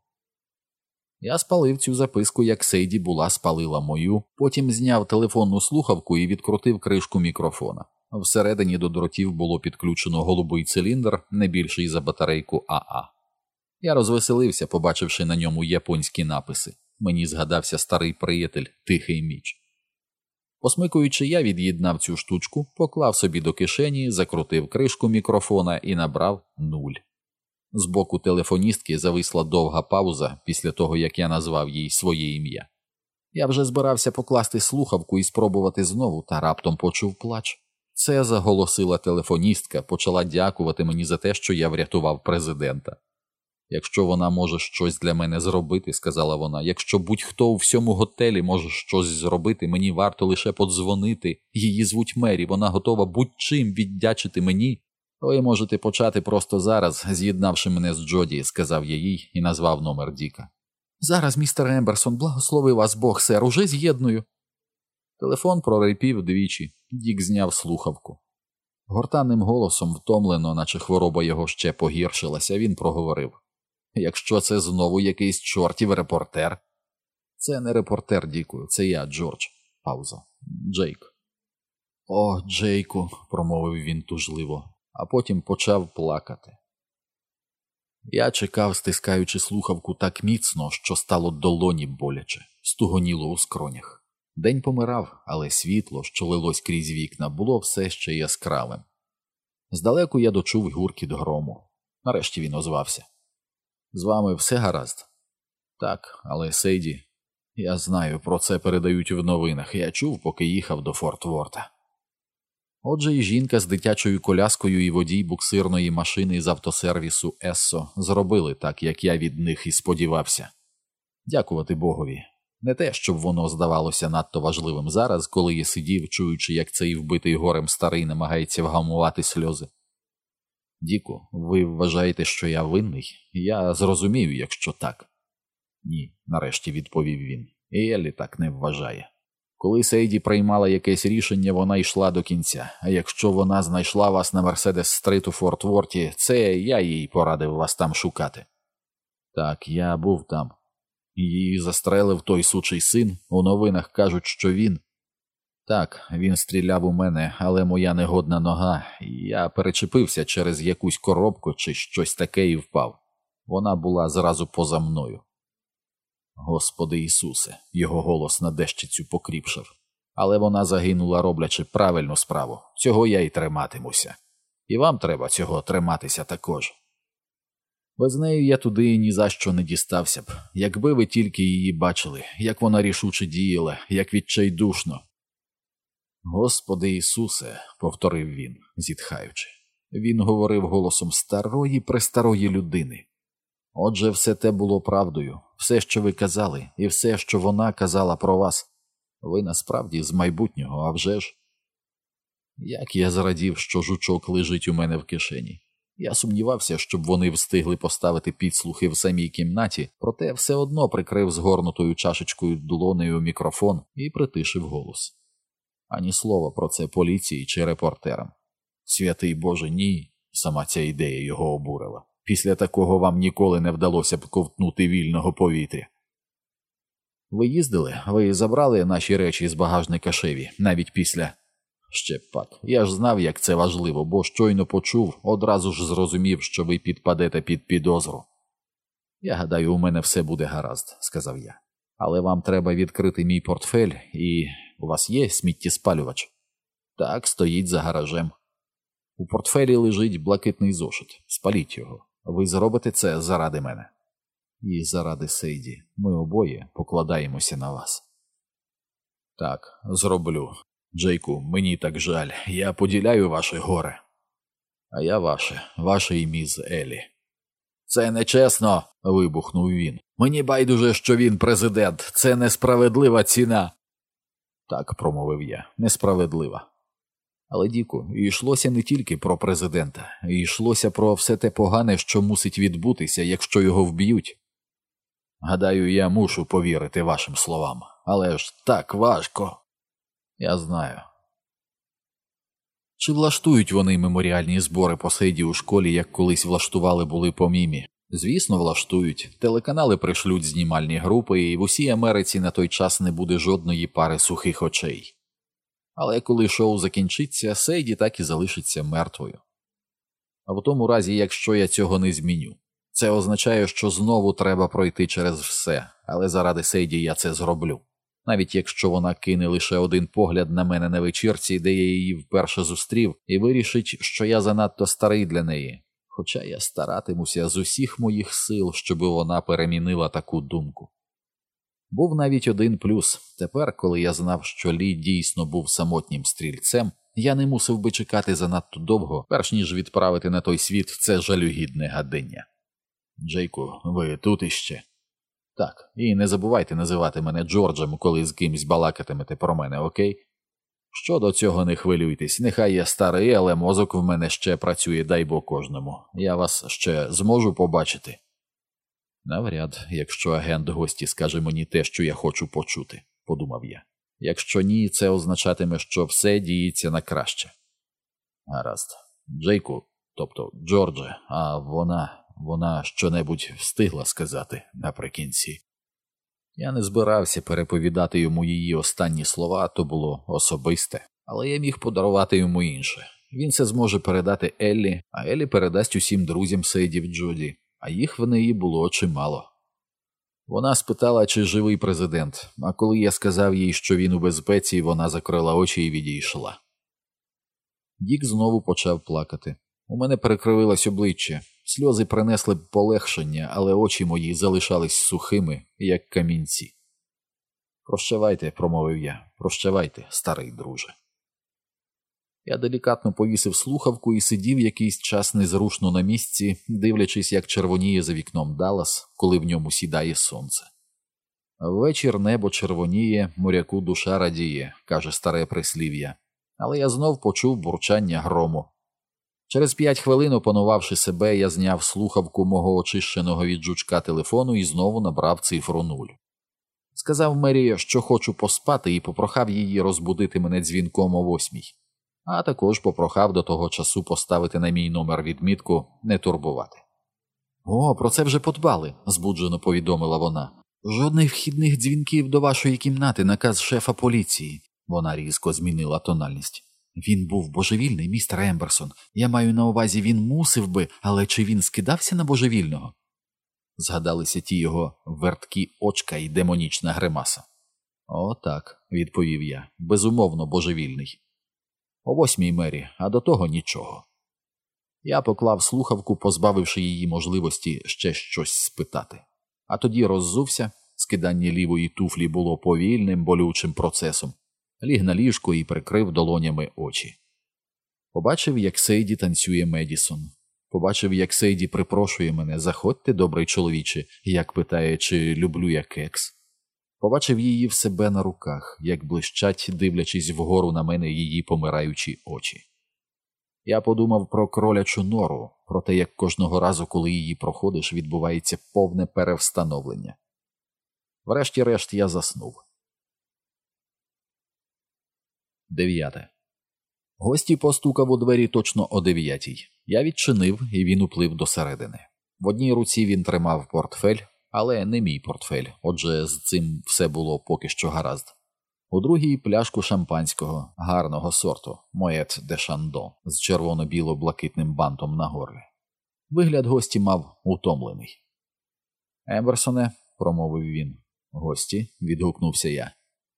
Я спалив цю записку, як Сейді була спалила мою, потім зняв телефонну слухавку і відкрутив кришку мікрофона. Всередині до дротів було підключено голубий циліндр, не більший за батарейку АА. Я розвеселився, побачивши на ньому японські написи. Мені згадався старий приятель Тихий Міч. Посмикуючи, я від'єднав цю штучку, поклав собі до кишені, закрутив кришку мікрофона і набрав нуль. З боку телефоністки зависла довга пауза після того, як я назвав їй своє ім'я. Я вже збирався покласти слухавку і спробувати знову, та раптом почув плач. Це заголосила телефоністка, почала дякувати мені за те, що я врятував президента. «Якщо вона може щось для мене зробити», – сказала вона, – «якщо будь-хто у всьому готелі може щось зробити, мені варто лише подзвонити. Її звуть Мері, вона готова будь-чим віддячити мені». «Ви можете почати просто зараз, з'єднавши мене з Джоді», – сказав я їй і назвав номер Діка. «Зараз, містер Емберсон, благослови вас Бог, сер, уже з'єдную». Телефон прорипів двічі. Дік зняв слухавку. Гортанним голосом, втомлено, наче хвороба його ще погіршилася, він проговорив. «Якщо це знову якийсь чортів репортер». «Це не репортер, Діку, це я, Джордж». Пауза. «Джейк». «О, Джейку», – промовив він тужливо, а потім почав плакати. Я чекав, стискаючи слухавку так міцно, що стало долоні боляче, стугоніло у скронях. День помирав, але світло, що лилось крізь вікна, було все ще яскравим. Здалеку я дочув гуркіт грому. Нарешті він озвався. «З вами все гаразд?» «Так, але Сейді, я знаю, про це передають в новинах. Я чув, поки їхав до Форт Ворта». Отже, і жінка з дитячою коляскою і водій буксирної машини з автосервісу Ессо зробили так, як я від них і сподівався. Дякувати Богові. Не те, щоб воно здавалося надто важливим зараз, коли я сидів, чуючи, як цей вбитий горем старий намагається вгамувати сльози. «Діку, ви вважаєте, що я винний? Я зрозумів, якщо так». «Ні», – нарешті відповів він. «І Еллі так не вважає. Коли Сейді приймала якесь рішення, вона йшла до кінця. А якщо вона знайшла вас на Мерседес-стрит у Форт-Ворті, це я їй порадив вас там шукати». «Так, я був там. Її застрелив той сучий син. У новинах кажуть, що він...» «Так, він стріляв у мене, але моя негодна нога. Я перечепився через якусь коробку чи щось таке і впав. Вона була зразу поза мною». «Господи Ісусе», його голос на дещицю покріпшав. «Але вона загинула, роблячи правильну справу. Цього я й триматимуся. І вам треба цього триматися також. Без неї я туди ні за що не дістався б. Якби ви тільки її бачили, як вона рішуче діяла, як відчайдушно». «Господи Ісусе», – повторив він, зітхаючи. Він говорив голосом старої-престарої людини. «Отже, все те було правдою, все, що ви казали, і все, що вона казала про вас. Ви насправді з майбутнього, а вже ж...» Як я зрадів, що жучок лежить у мене в кишені. Я сумнівався, щоб вони встигли поставити підслухи в самій кімнаті, проте все одно прикрив згорнутою чашечкою долонею мікрофон і притишив голос. Ані слова про це поліції чи репортерам. Святий Боже, ні, сама ця ідея його обурила. Після такого вам ніколи не вдалося б ковтнути вільного повітря. Ви їздили? Ви забрали наші речі з багажника Шеві, навіть після... Ще пак. Я ж знав, як це важливо, бо щойно почув, одразу ж зрозумів, що ви підпадете під підозру. Я гадаю, у мене все буде гаразд, сказав я. Але вам треба відкрити мій портфель, і у вас є сміттєспалювач? Так, стоїть за гаражем. У портфелі лежить блакитний зошит. Спаліть його. Ви зробите це заради мене. І заради Сейді. Ми обоє покладаємося на вас. Так, зроблю. Джейку, мені так жаль. Я поділяю ваше горе. А я ваше. Ваше і міс Еллі. Це нечесно, вибухнув він. Мені байдуже, що він президент. Це несправедлива ціна. Так, промовив я, несправедлива. Але, Діку, йшлося не тільки про президента. Йшлося про все те погане, що мусить відбутися, якщо його вб'ють. Гадаю, я мушу повірити вашим словам. Але ж так важко. Я знаю. Чи влаштують вони меморіальні збори по Сейді у школі, як колись влаштували були по Мімі? Звісно, влаштують. Телеканали пришлють знімальні групи, і в усій Америці на той час не буде жодної пари сухих очей. Але коли шоу закінчиться, Сейді так і залишиться мертвою. А в тому разі, якщо я цього не зміню. Це означає, що знову треба пройти через все, але заради Сейді я це зроблю. Навіть якщо вона кине лише один погляд на мене на вечірці, де я її вперше зустрів, і вирішить, що я занадто старий для неї. Хоча я старатимуся з усіх моїх сил, щоб вона перемінила таку думку. Був навіть один плюс. Тепер, коли я знав, що Лі дійсно був самотнім стрільцем, я не мусив би чекати занадто довго, перш ніж відправити на той світ це жалюгідне гадання. Джейку, ви тут іще? Так, і не забувайте називати мене Джорджем, коли з кимсь балакатимете про мене, окей? Щодо цього не хвилюйтесь, нехай я старий, але мозок в мене ще працює, дай Бог кожному. Я вас ще зможу побачити? Навряд, якщо агент гості скаже мені те, що я хочу почути, подумав я. Якщо ні, це означатиме, що все діється на краще. Гаразд. Джейку, тобто Джордже, а вона... Вона щонебудь встигла сказати наприкінці. Я не збирався переповідати йому її останні слова, то було особисте, але я міг подарувати йому інше. Він це зможе передати Еллі, а Еллі передасть усім друзям Сейді в Джоді, а їх в неї було чимало. Вона спитала, чи живий президент, а коли я сказав їй, що він у безпеці, вона закрила очі і відійшла. Дік знову почав плакати. У мене перекривилось обличчя. Сльози принесли б полегшення, але очі мої залишались сухими, як камінці. «Прощавайте», – промовив я, – «прощавайте, старий друже». Я делікатно повісив слухавку і сидів якийсь час незрушно на місці, дивлячись, як червоніє за вікном Даллас, коли в ньому сідає сонце. «Ввечір небо червоніє, моряку душа радіє», – каже старе прислів'я. Але я знов почув бурчання грому. Через п'ять хвилин, опанувавши себе, я зняв слухавку мого очищеного від жучка телефону і знову набрав цифру нуль. Сказав Мері, що хочу поспати, і попрохав її розбудити мене дзвінком о восьмій. А також попрохав до того часу поставити на мій номер відмітку «Не турбувати». «О, про це вже подбали», – збуджено повідомила вона. «Жодних вхідних дзвінків до вашої кімнати, наказ шефа поліції». Вона різко змінила тональність. «Він був божевільний, містер Емберсон. Я маю на увазі, він мусив би, але чи він скидався на божевільного?» Згадалися ті його верткі очка і демонічна гримаса. «О, так», – відповів я, – «безумовно божевільний». «О восьмій, Мері, а до того нічого». Я поклав слухавку, позбавивши її можливості ще щось спитати. А тоді роззувся, скидання лівої туфлі було повільним, болючим процесом. Ліг на ліжко і прикрив долонями очі. Побачив, як Сейді танцює Медісон. Побачив, як Сейді припрошує мене: «Заходьте, добрий чоловіче», як питає, чи люблю я кекс. Побачив її в себе на руках, як блищать, дивлячись вгору на мене її помираючі очі. Я подумав про кролячу нору, про те, як кожного разу, коли її проходиш, відбувається повне перевстановлення. Врешті-решт я заснув. Дев'яте. Гості постукав у двері точно о дев'ятій. Я відчинив, і він уплив до середини. В одній руці він тримав портфель, але не мій портфель, отже, з цим все було поки що гаразд. У другій пляшку шампанського, гарного сорту, Моет де Шандо, з червоно-біло-блакитним бантом на горлі. Вигляд гості мав утомлений. «Емберсоне», – промовив він. «Гості», – відгукнувся я.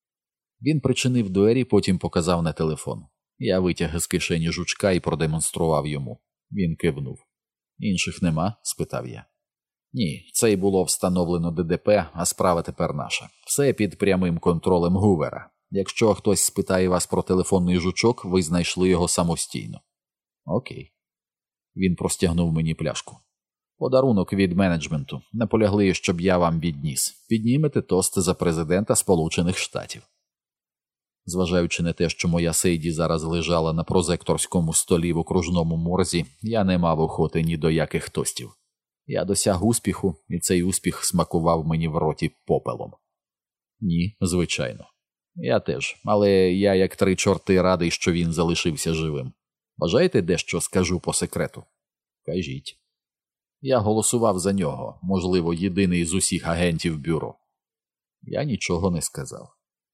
Він причинив двері, потім показав на телефон. Я витяг з кишені жучка і продемонстрував йому. Він кивнув. «Інших нема?» – спитав я. «Ні, це й було встановлено Де Де Пе, а справа тепер наша. Все під прямим контролем Гувера. Якщо хтось спитає вас про телефонний жучок, ви знайшли його самостійно». «Окей». Він простягнув мені пляшку. «Подарунок від менеджменту. Наполягли, щоб я вам відніс. Піднімете тост за президента Сполучених Штатів». Зважаючи на те, що моя Сейді зараз лежала на прозекторському столі в окружному морзі, я не мав охоти ні до яких тостів. Я досяг успіху, і цей успіх смакував мені в роті попелом. Ні, звичайно. Я теж, але я як три чорти радий, що він залишився живим. Бажаєте дещо скажу по секрету? Кажіть. Я голосував за нього, можливо, єдиний з усіх агентів бюро. Я нічого не сказав.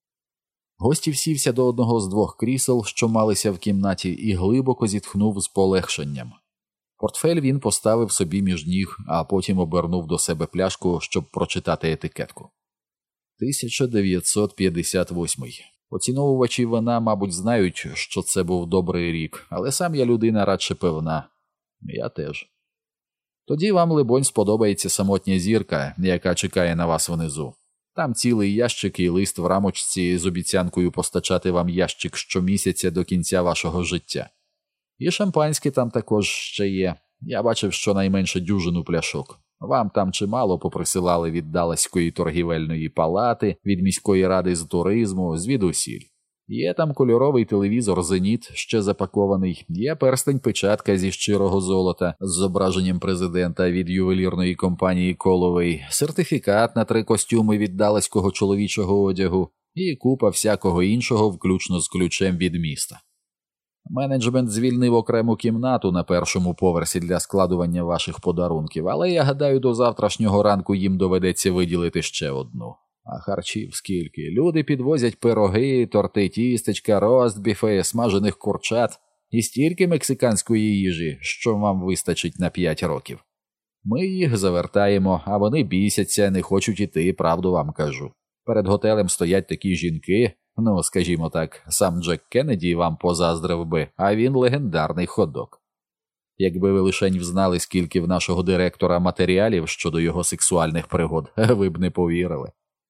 Гості всівся до одного з двох крісел, що малися в кімнаті, і глибоко зітхнув з полегшенням. Портфель він поставив собі між ніг, а потім обернув до себе пляшку, щоб прочитати етикетку. тисяча дев'ятсот п'ятдесят восьмий. Поціновувачі вина, мабуть, знають, що це був добрий рік, але сам я людина радше певна. Я теж. Тоді вам, либонь, сподобається самотня зірка, яка чекає на вас внизу. Там цілий ящик і лист в рамочці з обіцянкою постачати вам ящик щомісяця до кінця вашого життя. І шампанське там також ще є. Я бачив щонайменше дюжину пляшок. Вам там чимало поприсилали від Даласької торгівельної палати, від міської ради з туризму, звідусіль. Є там кольоровий телевізор «Зеніт», ще запакований, є перстень-печатка зі щирого золота з зображенням президента від ювелірної компанії «Коловий», сертифікат на три костюми від даласького чоловічого одягу і купа всякого іншого, включно з ключем від міста. Менеджмент звільнив окрему кімнату на першому поверсі для складування ваших подарунків, але я гадаю, до завтрашнього ранку їм доведеться виділити ще одну. А харчів скільки? Люди підвозять пироги, торти, тістечка, ростбіфи, смажених курчат і стільки мексиканської їжі, що вам вистачить на п'ять років. Ми їх завертаємо, а вони бісяться, не хочуть іти, правду вам кажу. Перед готелем стоять такі жінки, ну, скажімо так, сам Джек Кеннеді вам позаздрив би, а він легендарний ходок. Якби ви лишень взнали, скільки в нашого директора матеріалів щодо його сексуальних пригод, ви б не повірили.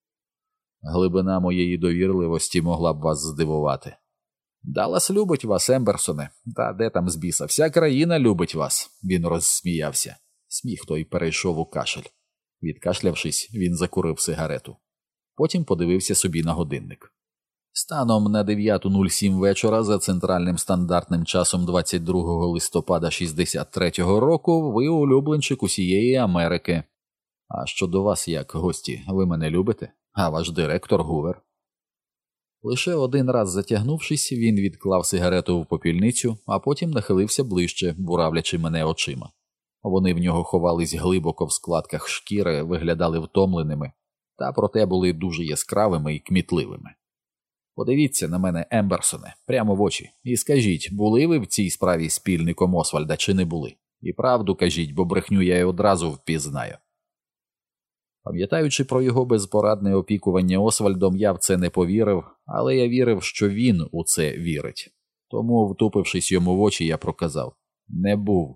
Глибина моєї довірливості могла б вас здивувати. Даллас любить вас, Емберсоне. Та де там з біса? Вся країна любить вас. Він розсміявся. Сміх той перейшов у кашель. Відкашлявшись, він закурив сигарету. Потім подивився собі на годинник. Станом на дев'ята нуль сім вечора за центральним стандартним часом двадцять другого листопада шістдесят третього року ви улюбленчик усієї Америки. А щодо вас як, гості, ви мене любите? А ваш директор Гувер? Лише один раз затягнувшись, він відклав сигарету в попільницю, а потім нахилився ближче, буравлячи мене очима. Вони в нього ховались глибоко в складках шкіри, виглядали втомленими, та проте були дуже яскравими і кмітливими. Подивіться на мене, Емберсоне, прямо в очі, і скажіть, були ви в цій справі спільником Освальда чи не були? І правду кажіть, бо брехню я й одразу впізнаю. Пам'ятаючи про його безпорадне опікування Освальдом, я в це не повірив, але я вірив, що він у це вірить. Тому, втупившись йому в очі, я проказав: «Не був».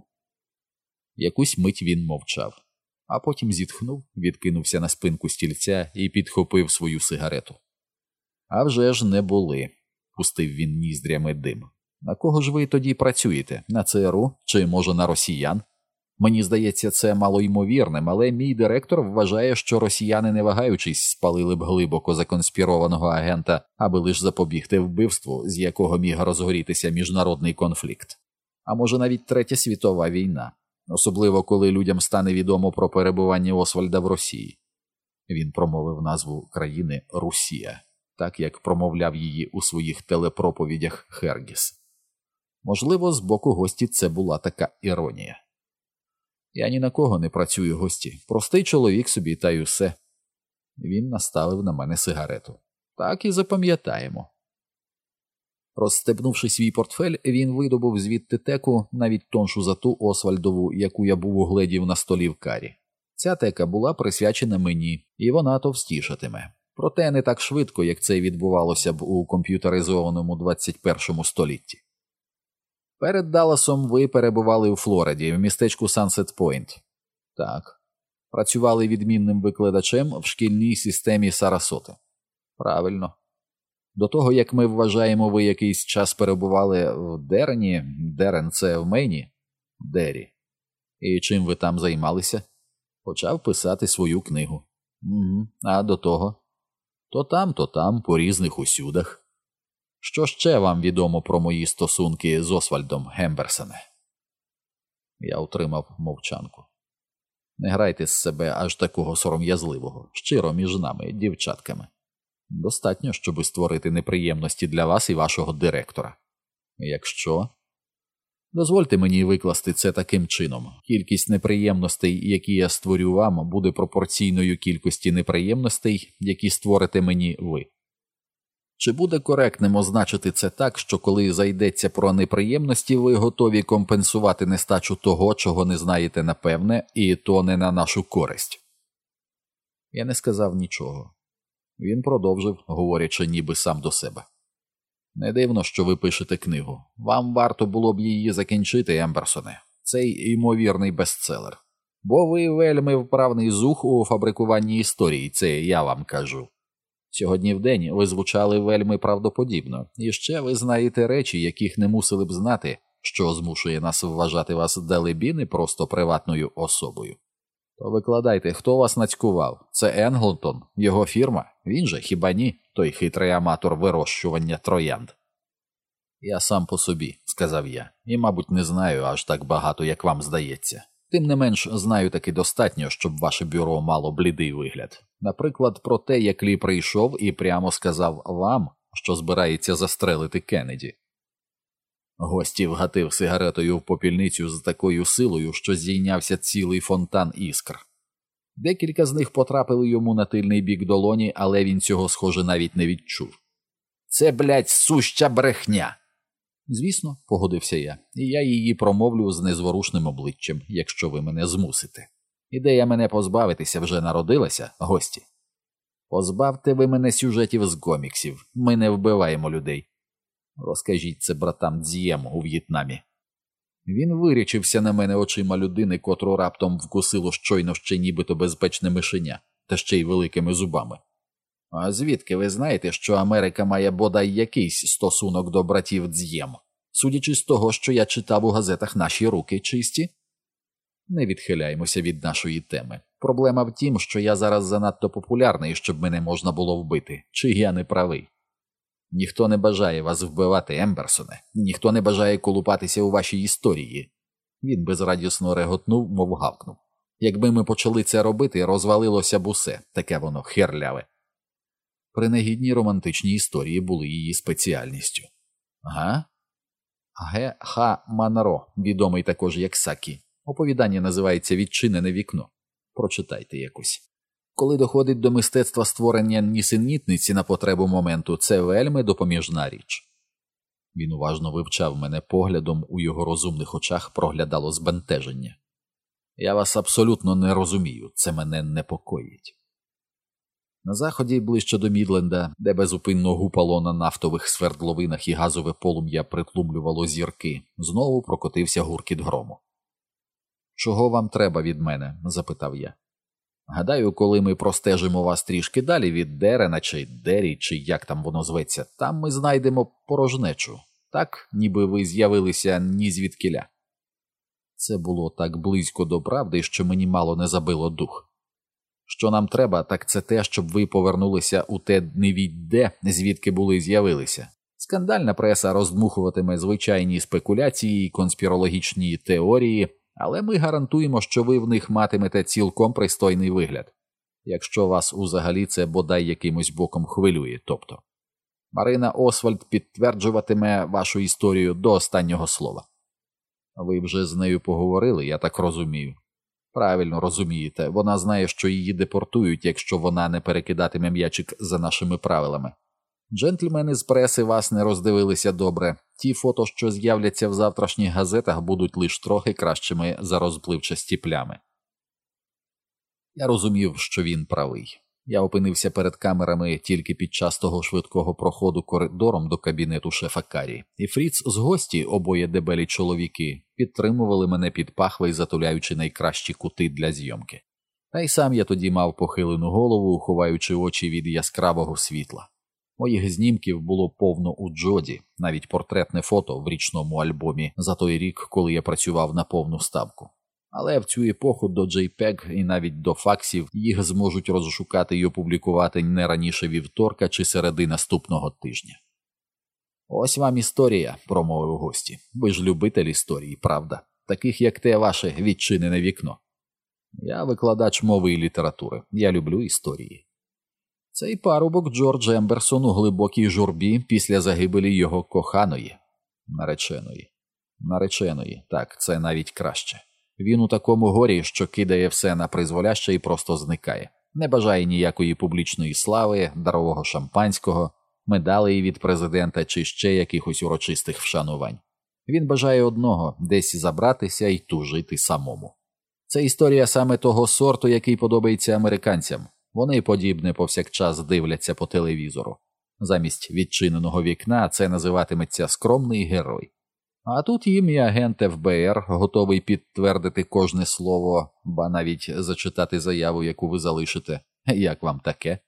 Якусь мить він мовчав, а потім зітхнув, відкинувся на спинку стільця і підхопив свою сигарету. «А вже ж не були», – пустив він ніздрями дим. «На кого ж ви тоді працюєте? На ЦРУ? Чи, може, на росіян? Мені здається, це малоймовірним, але мій директор вважає, що росіяни, не вагаючись, спалили б глибоко законспірованого агента, аби лиш запобігти вбивству, з якого міг розгорітися міжнародний конфлікт. А може навіть Третя світова війна, особливо коли людям стане відомо про перебування Освальда в Росії. Він промовив назву країни Русія, так як промовляв її у своїх телепроповідях Хергіс. Можливо, з боку гості це була така іронія. Я ні на кого не працюю, гості. Простий чоловік собі, та й усе. Він наставив на мене сигарету. Так і запам'ятаємо. Розстебнувши свій портфель, він видобув звідти теку, навіть тоншу за ту Освальдову, яку я був угледів на столі в карі. Ця тека була присвячена мені, і вона товстішатиме. Проте не так швидко, як це відбувалося б у комп'ютеризованому двадцять першому столітті. Перед Далласом ви перебували у Флориді, в містечку Сансет-Пойнт. Так. Працювали відмінним викладачем в шкільній системі Сарасоти. Правильно. До того, як ми вважаємо, ви якийсь час перебували в Дерені, Дерен – це в Мейні? Дері. І чим ви там займалися? Почав писати свою книгу. Угу. А до того? То там, то там, по різних усюдах. Що ще вам відомо про мої стосунки з Освальдом Емберсоне? Я утримав мовчанку. Не грайте з себе аж такого сором'язливого, щиро між нами, дівчатками. Достатньо, щоби створити неприємності для вас і вашого директора. Якщо... Дозвольте мені викласти це таким чином. Кількість неприємностей, які я створю вам, буде пропорційною кількості неприємностей, які створите мені ви. Чи буде коректним означити це так, що коли зайдеться про неприємності, ви готові компенсувати нестачу того, чого не знаєте напевне, і то не на нашу користь? Я не сказав нічого. Він продовжив, говорячи ніби сам до себе. Не дивно, що ви пишете книгу. Вам варто було б її закінчити, Емберсоне. Цей ймовірний бестселер. Бо ви вельми вправний зух у фабрикуванні історії, це я вам кажу. Сьогодні вдень ви звучали вельми правдоподібно. І ще ви знаєте речі, яких не мусили б знати, що змушує нас вважати вас далебі не просто приватною особою. То викладайте, хто вас нацькував? Це Енглтон? Його фірма? Він же, хіба ні? Той хитрий аматор вирощування троянд. Я сам по собі, сказав я, і, мабуть, не знаю аж так багато, як вам здається. Тим не менш, знаю таки достатньо, щоб ваше бюро мало блідий вигляд. Наприклад, про те, як Лі прийшов і прямо сказав вам, що збирається застрелити Кеннеді. Гості вгатив сигаретою в попільницю з такою силою, що здійнявся цілий фонтан іскр. Декілька з них потрапили йому на тильний бік долоні, але він цього, схоже, навіть не відчув. «Це, блядь, суща брехня!» «Звісно», – погодився я, – «і я її промовлю з незворушним обличчям, якщо ви мене змусите. Ідея мене позбавитися вже народилася, гості. Позбавте ви мене сюжетів з коміксів, ми не вбиваємо людей. Розкажіть це братам Дз'єму у В'єтнамі». Він вирічився на мене очима людини, котру раптом вкусило щойно ще нібито безпечне мишеня, та ще й великими зубами. «А звідки ви знаєте, що Америка має бодай якийсь стосунок до братів Дз'єм? Судячи з того, що я читав у газетах, наші руки чисті?» Не відхиляємося від нашої теми. Проблема в тім, що я зараз занадто популярний, щоб мене можна було вбити. Чи я не правий? Ніхто не бажає вас вбивати, Емберсоне. Ніхто не бажає колупатися у вашій історії. Він безрадісно реготнув, мов гавкнув. Якби ми почали це робити, розвалилося б усе. Таке воно хирляве. Принагідні романтичні історії були її спеціальністю. Ага? Г. Х. Манро, відомий також як Сакі. Оповідання називається «Відчинене вікно». Прочитайте якось. Коли доходить до мистецтва створення нісенітниці на потребу моменту, це вельми допоміжна річ. Він уважно вивчав мене поглядом, у його розумних очах проглядало збентеження. Я вас абсолютно не розумію, це мене непокоїть. На заході, ближче до Мідленда, де безупинно гупало на нафтових свердловинах і газове полум'я притлумлювало зірки, знову прокотився гуркіт грому. «Чого вам треба від мене?» – запитав я. «Гадаю, коли ми простежимо вас трішки далі від Дерена чи Дері, чи як там воно зветься, там ми знайдемо порожнечу. Так, ніби ви з'явилися ні звідкіля». Це було так близько до правди, що мені мало не забило дух. Що нам треба, так це те, щоб ви повернулися у те невідде, звідки були з'явилися. Скандальна преса роздмухуватиме звичайні спекуляції і конспірологічні теорії, але ми гарантуємо, що ви в них матимете цілком пристойний вигляд, якщо вас узагалі це бодай якимось боком хвилює, тобто. Марина Освальд підтверджуватиме вашу історію до останнього слова. Ви вже з нею поговорили, я так розумію. Правильно розумієте, вона знає, що її депортують, якщо вона не перекидатиме м'ячик за нашими правилами. Джентльмени з преси вас не роздивилися добре. Ті фото, що з'являться в завтрашніх газетах, будуть лише трохи кращими за розпливчасті плями. Я розумів, що він правий. Я опинився перед камерами тільки під час того швидкого проходу коридором до кабінету шефа Карі, і Фріц з гості, обоє дебелі чоловіки, підтримували мене під пахви, затуляючи найкращі кути для зйомки. Та й сам я тоді мав похилену голову, ховаючи очі від яскравого світла. Моїх знімків було повно у Джоді, навіть портретне фото в річному альбомі за той рік, коли я працював на повну ставку. Але в цю епоху до джей пег і навіть до факсів їх зможуть розшукати і опублікувати не раніше вівторка чи середи наступного тижня. «Ось вам історія», – промовив гості. «Ви ж любитель історії, правда? Таких, як те ваше відчинене вікно». «Я викладач мови і літератури. Я люблю історії». Цей парубок Джордж Емберсон у глибокій журбі після загибелі його коханої. Нареченої. Нареченої, так, це навіть краще. Він у такому горі, що кидає все на призволяще і просто зникає. Не бажає ніякої публічної слави, дарового шампанського, медалей від президента чи ще якихось урочистих вшанувань. Він бажає одного – десь забратися і тужити самому. Це історія саме того сорту, який подобається американцям. Вони подібне повсякчас дивляться по телевізору. Замість відчиненого вікна це називатиметься «Скромний герой». А тут їм і агент еф бе ер, готовий підтвердити кожне слово, ба навіть зачитати заяву, яку ви залишите. Як вам таке?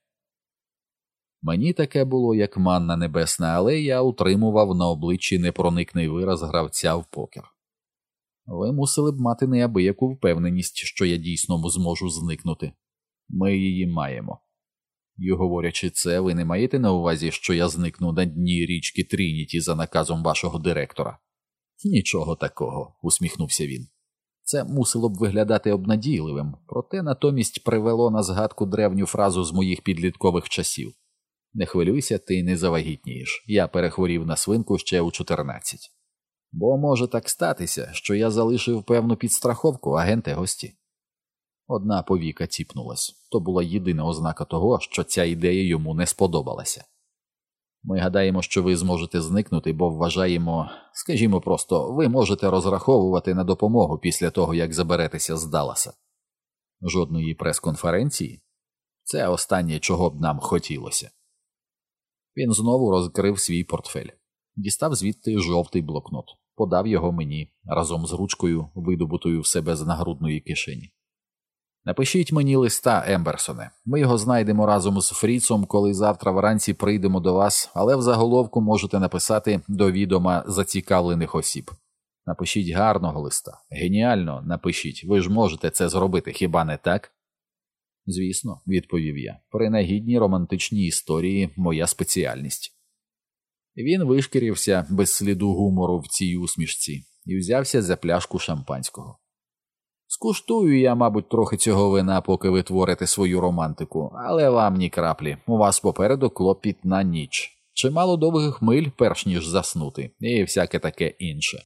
Мені таке було, як манна небесна, але я утримував на обличчі непроникний вираз гравця в покер. Ви мусили б мати неабияку впевненість, що я дійсно зможу зникнути. Ми її маємо. І говорячи це, ви не маєте на увазі, що я зникну на дні річки Трініті за наказом вашого директора? Нічого такого, усміхнувся він. Це мусило б виглядати обнадійливим, проте натомість привело на згадку древню фразу з моїх підліткових часів. Не хвилюйся, ти не завагітнієш. Я перехворів на свинку ще у чотирнадцять. Бо може так статися, що я залишив певну підстраховку, агенте гості. Одна повіка ціпнулась. То була єдина ознака того, що ця ідея йому не сподобалася. Ми гадаємо, що ви зможете зникнути, бо вважаємо, скажімо просто, ви можете розраховувати на допомогу після того, як заберетеся з Далласа. Жодної прес-конференції? Це останнє, чого б нам хотілося. Він знову розкрив свій портфель. Дістав звідти жовтий блокнот. Подав його мені, разом з ручкою, видобутою в себе з нагрудної кишені. Напишіть мені листа, Емберсоне. Ми його знайдемо разом з Фріцом, коли завтра вранці прийдемо до вас, але в заголовку можете написати «До відома зацікавлених осіб». Напишіть гарного листа. Геніально напишіть. Ви ж можете це зробити, хіба не так? Звісно, відповів я. Принагідні романтичні історії – моя спеціальність. Він вишкірився без сліду гумору в цій усмішці і взявся за пляшку шампанського. Скуштую я, мабуть, трохи цього вина, поки ви творите свою романтику, але вам ні краплі. У вас попереду клопітна ніч. Чимало довгих миль, перш ніж заснути, і всяке таке інше.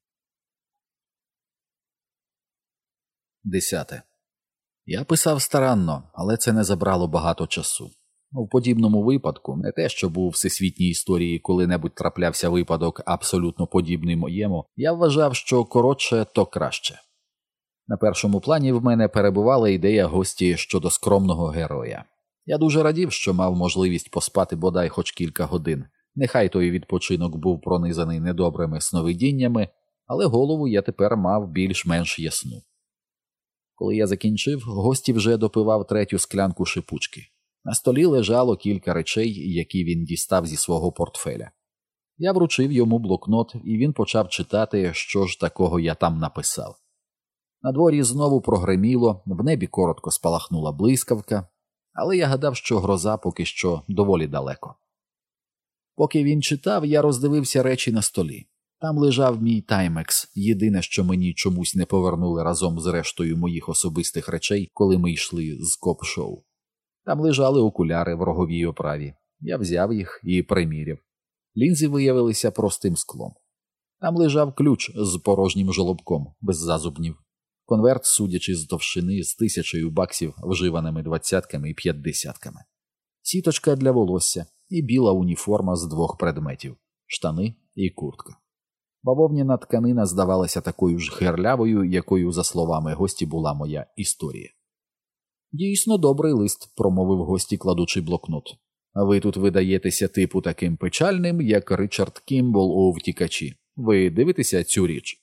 Десяте. Я писав старанно, але це не забрало багато часу. В подібному випадку, не те, що був у всесвітній історії коли-небудь траплявся випадок абсолютно подібний моєму, я вважав, що коротше, то краще. На першому плані в мене перебувала ідея гості щодо скромного героя. Я дуже радів, що мав можливість поспати бодай хоч кілька годин. Нехай той відпочинок був пронизаний недобрими сновидіннями, але голову я тепер мав більш-менш ясну. Коли я закінчив, гості вже допивав третю склянку шипучки. На столі лежало кілька речей, які він дістав зі свого портфеля. Я вручив йому блокнот, і він почав читати, що ж такого я там написав. На дворі знову прогриміло, в небі коротко спалахнула блискавка, але я гадав, що гроза поки що доволі далеко. Поки він читав, я роздивився речі на столі. Там лежав мій таймекс, єдине, що мені чомусь не повернули разом з рештою моїх особистих речей, коли ми йшли з коп-шоу. Там лежали окуляри в роговій оправі. Я взяв їх і приміряв. Лінзи виявилися простим склом. Там лежав ключ з порожнім жолобком, без зазубнів. Конверт, судячи з товщини, з тисячею баксів, вживаними двадцятками і п'ятдесятками. Сіточка для волосся і біла уніформа з двох предметів – штани і куртка. Бавовняна тканина здавалася такою ж херлявою, якою, за словами гості, була моя історія. «Дійсно добрий лист», – промовив гості, кладучи блокнот. «Ви тут видаєтеся типу таким печальним, як Ричард Кімбл у «Втікачі». Ви дивитеся цю річ?»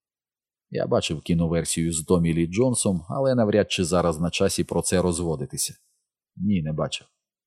Я бачив кіноверсію з Томі Лі Джонсом, але навряд чи зараз на часі про це розводитися. Ні, не бачив.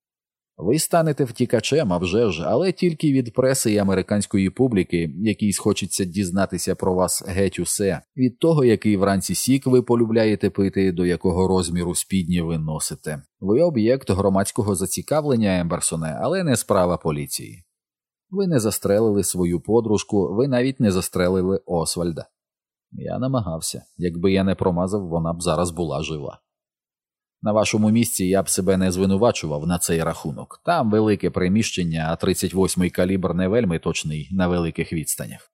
Ви станете втікачем, а вже ж, але тільки від преси і американської публіки, якій схочеться дізнатися про вас геть усе, від того, який вранці сік ви полюбляєте пити, до якого розміру спідні ви носите. Ви об'єкт громадського зацікавлення, Емберсоне, але не справа поліції. Ви не застрелили свою подружку, ви навіть не застрелили Освальда. Я намагався. Якби я не промазав, вона б зараз була жива. На вашому місці я б себе не звинувачував на цей рахунок. Там велике приміщення, а тридцять восьмий калібр не вельми точний на великих відстанях.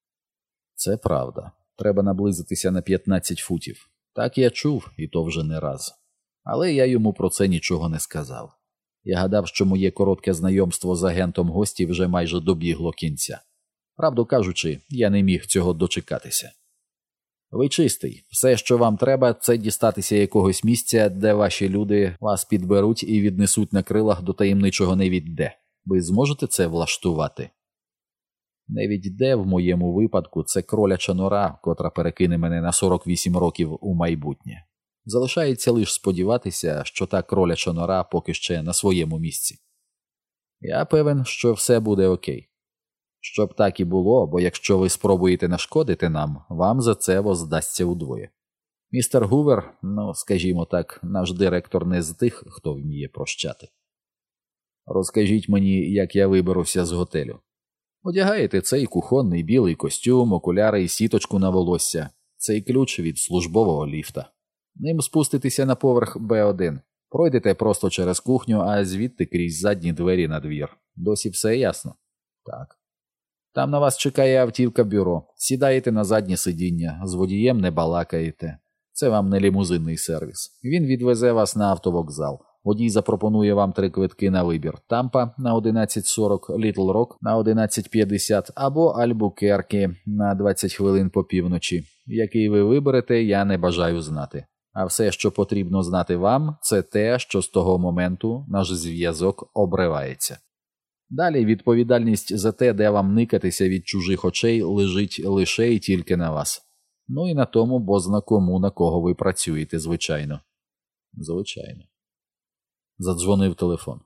Це правда. Треба наблизитися на п'ятнадцять футів. Так я чув, і то вже не раз. Але я йому про це нічого не сказав. Я гадав, що моє коротке знайомство з агентом гості вже майже добігло кінця. Правду кажучи, я не міг цього дочекатися. Ви чистий. Все, що вам треба, це дістатися якогось місця, де ваші люди вас підберуть і віднесуть на крилах до таємничого невідде. Ви зможете це влаштувати? Невідде в моєму випадку – це кроляча нора, котра перекине мене на сорок вісім років у майбутнє. Залишається лише сподіватися, що та кроляча нора поки ще на своєму місці. Я певен, що все буде окей. Щоб так і було, бо якщо ви спробуєте нашкодити нам, вам за це воздасться удвоє. Містер Гувер, ну, скажімо так, наш директор не з тих, хто вміє прощати. Розкажіть мені, як я виберуся з готелю. Одягаєте цей кухонний білий костюм, окуляри і сіточку на волосся. Цей ключ від службового ліфта. Ним спуститеся на поверх Б один. Пройдете просто через кухню, а звідти крізь задні двері на двір. Досі все ясно? Так. Там на вас чекає автівка бюро. Сідаєте на заднє сидіння, з водієм не балакаєте. Це вам не лімузинний сервіс. Він відвезе вас на автовокзал. Водій запропонує вам три квитки на вибір. Тампа на одинадцять сорок, Літл Рок на одинадцять п'ятдесят або Альбукеркі на двадцять хвилин по півночі. Який ви виберете, я не бажаю знати. А все, що потрібно знати вам, це те, що з того моменту наш зв'язок обривається. Далі відповідальність за те, де вам никатися від чужих очей, лежить лише і тільки на вас. Ну і на тому, бозна кому, на кого ви працюєте, звичайно. Звичайно. Задзвонив телефон.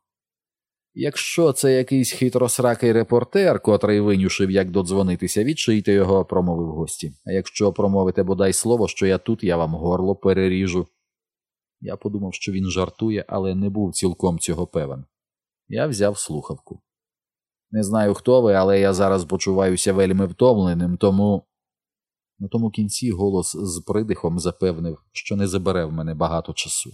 Якщо це якийсь хитросракий репортер, котрий винюшив, як додзвонитися, відшийте його, промовив гості. А якщо промовите бодай слово, що я тут, я вам горло переріжу. Я подумав, що він жартує, але не був цілком цього певен. Я взяв слухавку. Не знаю, хто ви, але я зараз почуваюся вельми втомленим, тому... На тому кінці голос з придихом запевнив, що не забере в мене багато часу.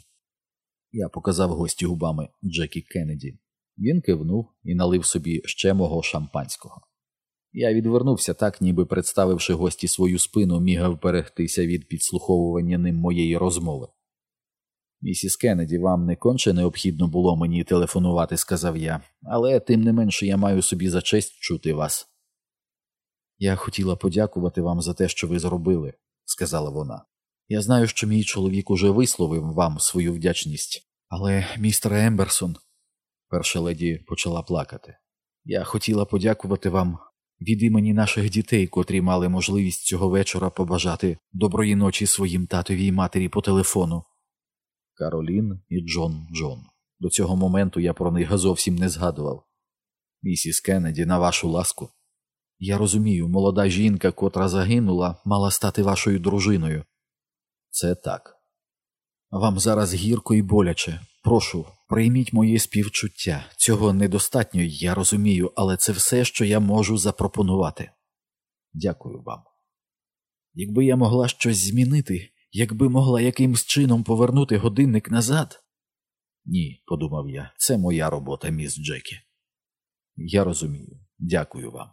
Я показав гості губами Джекі Кеннеді. Він кивнув і налив собі ще мого шампанського. Я відвернувся так, ніби представивши гості свою спину, міг вберегтися від підслуховування ним моєї розмови. «Місіс Кеннеді, вам не конче необхідно було мені телефонувати», – сказав я, «але тим не менше я маю собі за честь чути вас». «Я хотіла подякувати вам за те, що ви зробили», – сказала вона. «Я знаю, що мій чоловік уже висловив вам свою вдячність, але, містере Емберсон...» Перша леді почала плакати. «Я хотіла подякувати вам від імені наших дітей, котрі мали можливість цього вечора побажати доброї ночі своїм татові і матері по телефону». Каролін і Джон Джон. До цього моменту я про них зовсім не згадував. «Місіс Кеннеді, на вашу ласку». «Я розумію, молода жінка, котра загинула, мала стати вашою дружиною». «Це так». «Вам зараз гірко і боляче. Прошу, Прийміть моє співчуття. Цього недостатньо, я розумію, але це все, що я можу запропонувати. Дякую вам. Якби я могла щось змінити, якби могла якимсь чином повернути годинник назад. Ні, подумав я, це моя робота, міс Джекі. Я розумію. Дякую вам.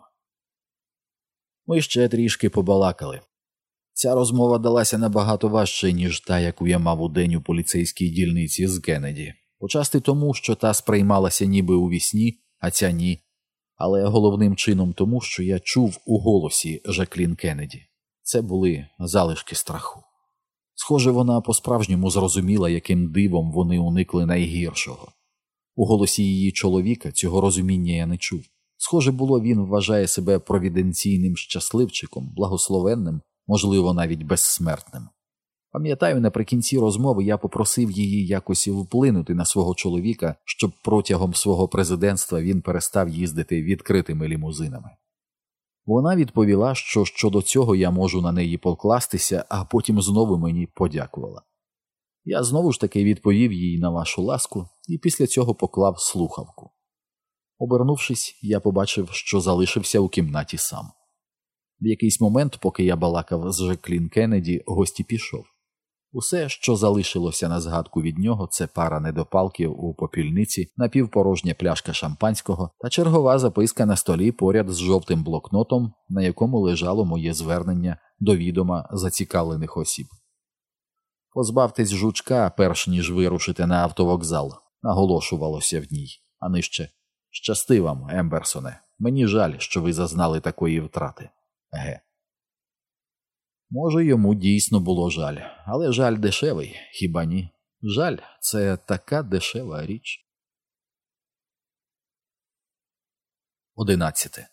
Ми ще трішки побалакали. Ця розмова далася набагато важче, ніж та, яку я мав у день у поліцейській дільниці з Кеннеді. Почасти тому, що та сприймалася ніби у вісні, а ця ні. Але головним чином тому, що я чув у голосі Жаклін Кеннеді. Це були залишки страху. Схоже, вона по-справжньому зрозуміла, яким дивом вони уникли найгіршого. У голосі її чоловіка цього розуміння я не чув. Схоже було, він вважає себе провіденційним щасливчиком, благословенним, можливо, навіть безсмертним. Пам'ятаю, наприкінці розмови я попросив її якось вплинути на свого чоловіка, щоб протягом свого президентства він перестав їздити відкритими лімузинами. Вона відповіла, що щодо цього я можу на неї покластися, а потім знову мені подякувала. Я знову ж таки відповів їй на вашу ласку і після цього поклав слухавку. Обернувшись, я побачив, що залишився у кімнаті сам. В якийсь момент, поки я балакав з Жаклін Кеннеді, гості пішов. Усе, що залишилося на згадку від нього, це пара недопалків у попільниці, напівпорожня пляшка шампанського та чергова записка на столі поряд з жовтим блокнотом, на якому лежало моє звернення до відома зацікавлених осіб. «Позбавтесь жучка, перш ніж вирушите на автовокзал», наголошувалося в ній, а нижче «Щасти вам, Емберсоне, мені жаль, що ви зазнали такої втрати. Ге». Може, йому дійсно було жаль, але жаль дешевий, хіба ні? Жаль – це така дешева річ. Одинадцяте.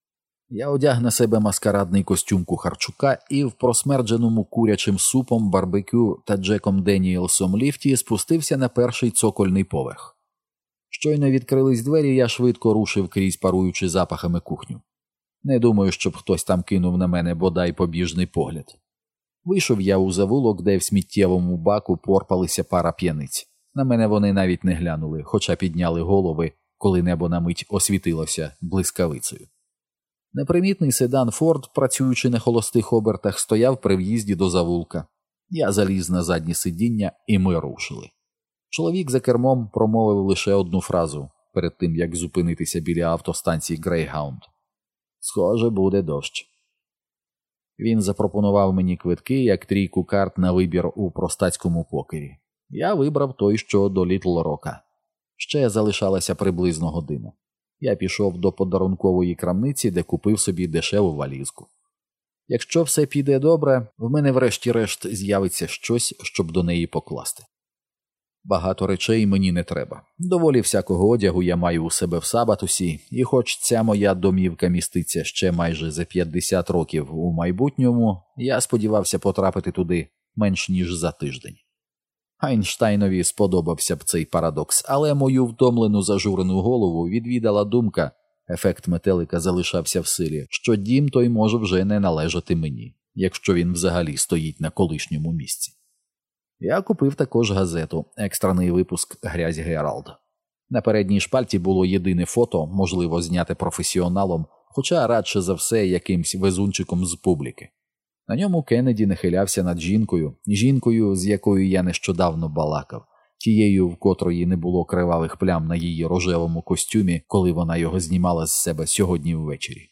Я одяг на себе маскарадний костюм Кухарчука і в просмердженому курячим супом, барбекю та Джеком Деніелсом ліфті спустився на перший цокольний поверх. Щойно відкрились двері, я швидко рушив крізь паруючи запахами кухню. Не думаю, щоб хтось там кинув на мене бодай побіжний погляд. Вийшов я у завулок, де в сміттєвому баку порпалися пара п'яниць. На мене вони навіть не глянули, хоча підняли голови, коли небо на мить освітилося блискавицею. Непримітний седан Форд, працюючи на холостих обертах, стояв при в'їзді до завулка. Я заліз на заднє сидіння, і ми рушили. Чоловік за кермом промовив лише одну фразу, перед тим, як зупинитися біля автостанції Грейхаунд. «Схоже, буде дощ». Він запропонував мені квитки, як трійку карт на вибір у простацькому покері. Я вибрав той, що до Літл Рока. Ще залишалася приблизно година. Я пішов до подарункової крамниці, де купив собі дешеву валізку. Якщо все піде добре, в мене врешті-решт з'явиться щось, щоб до неї покласти. Багато речей мені не треба. Доволі всякого одягу я маю у себе в Сабатусі, і хоч ця моя домівка міститься ще майже за п'ятдесят років у майбутньому, я сподівався потрапити туди менш ніж за тиждень. Айнштайнові сподобався б цей парадокс, але мою втомлену зажурену голову відвідала думка, ефект метелика залишався в силі, що дім той може вже не належати мені, якщо він взагалі стоїть на колишньому місці. Я купив також газету, екстрений випуск «Грязь Геральд». На передній шпальті було єдине фото, можливо, зняте професіоналом, хоча радше за все якимсь везунчиком з публіки. На ньому Кеннеді нахилявся над жінкою, жінкою, з якою я нещодавно балакав, тією, в котрої не було кривавих плям на її рожевому костюмі, коли вона його знімала з себе сьогодні ввечері.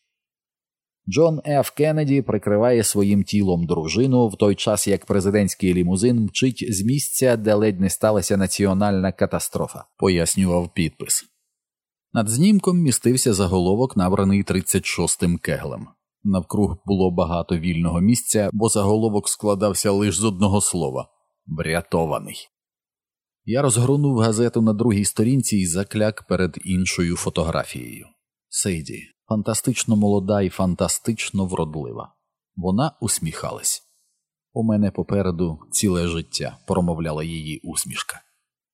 Джон Ф. Кеннеді прикриває своїм тілом дружину, в той час як президентський лімузин мчить з місця, де ледь не сталася національна катастрофа, пояснював підпис. Над знімком містився заголовок, набраний тридцять шостим кеглем. Навкруг було багато вільного місця, бо заголовок складався лише з одного слова – «Врятований». Я розгорнув газету на другій сторінці і закляк перед іншою фотографією. Сейді. Фантастично молода і фантастично вродлива. Вона усміхалась. «У мене попереду ціле життя», – промовляла її усмішка.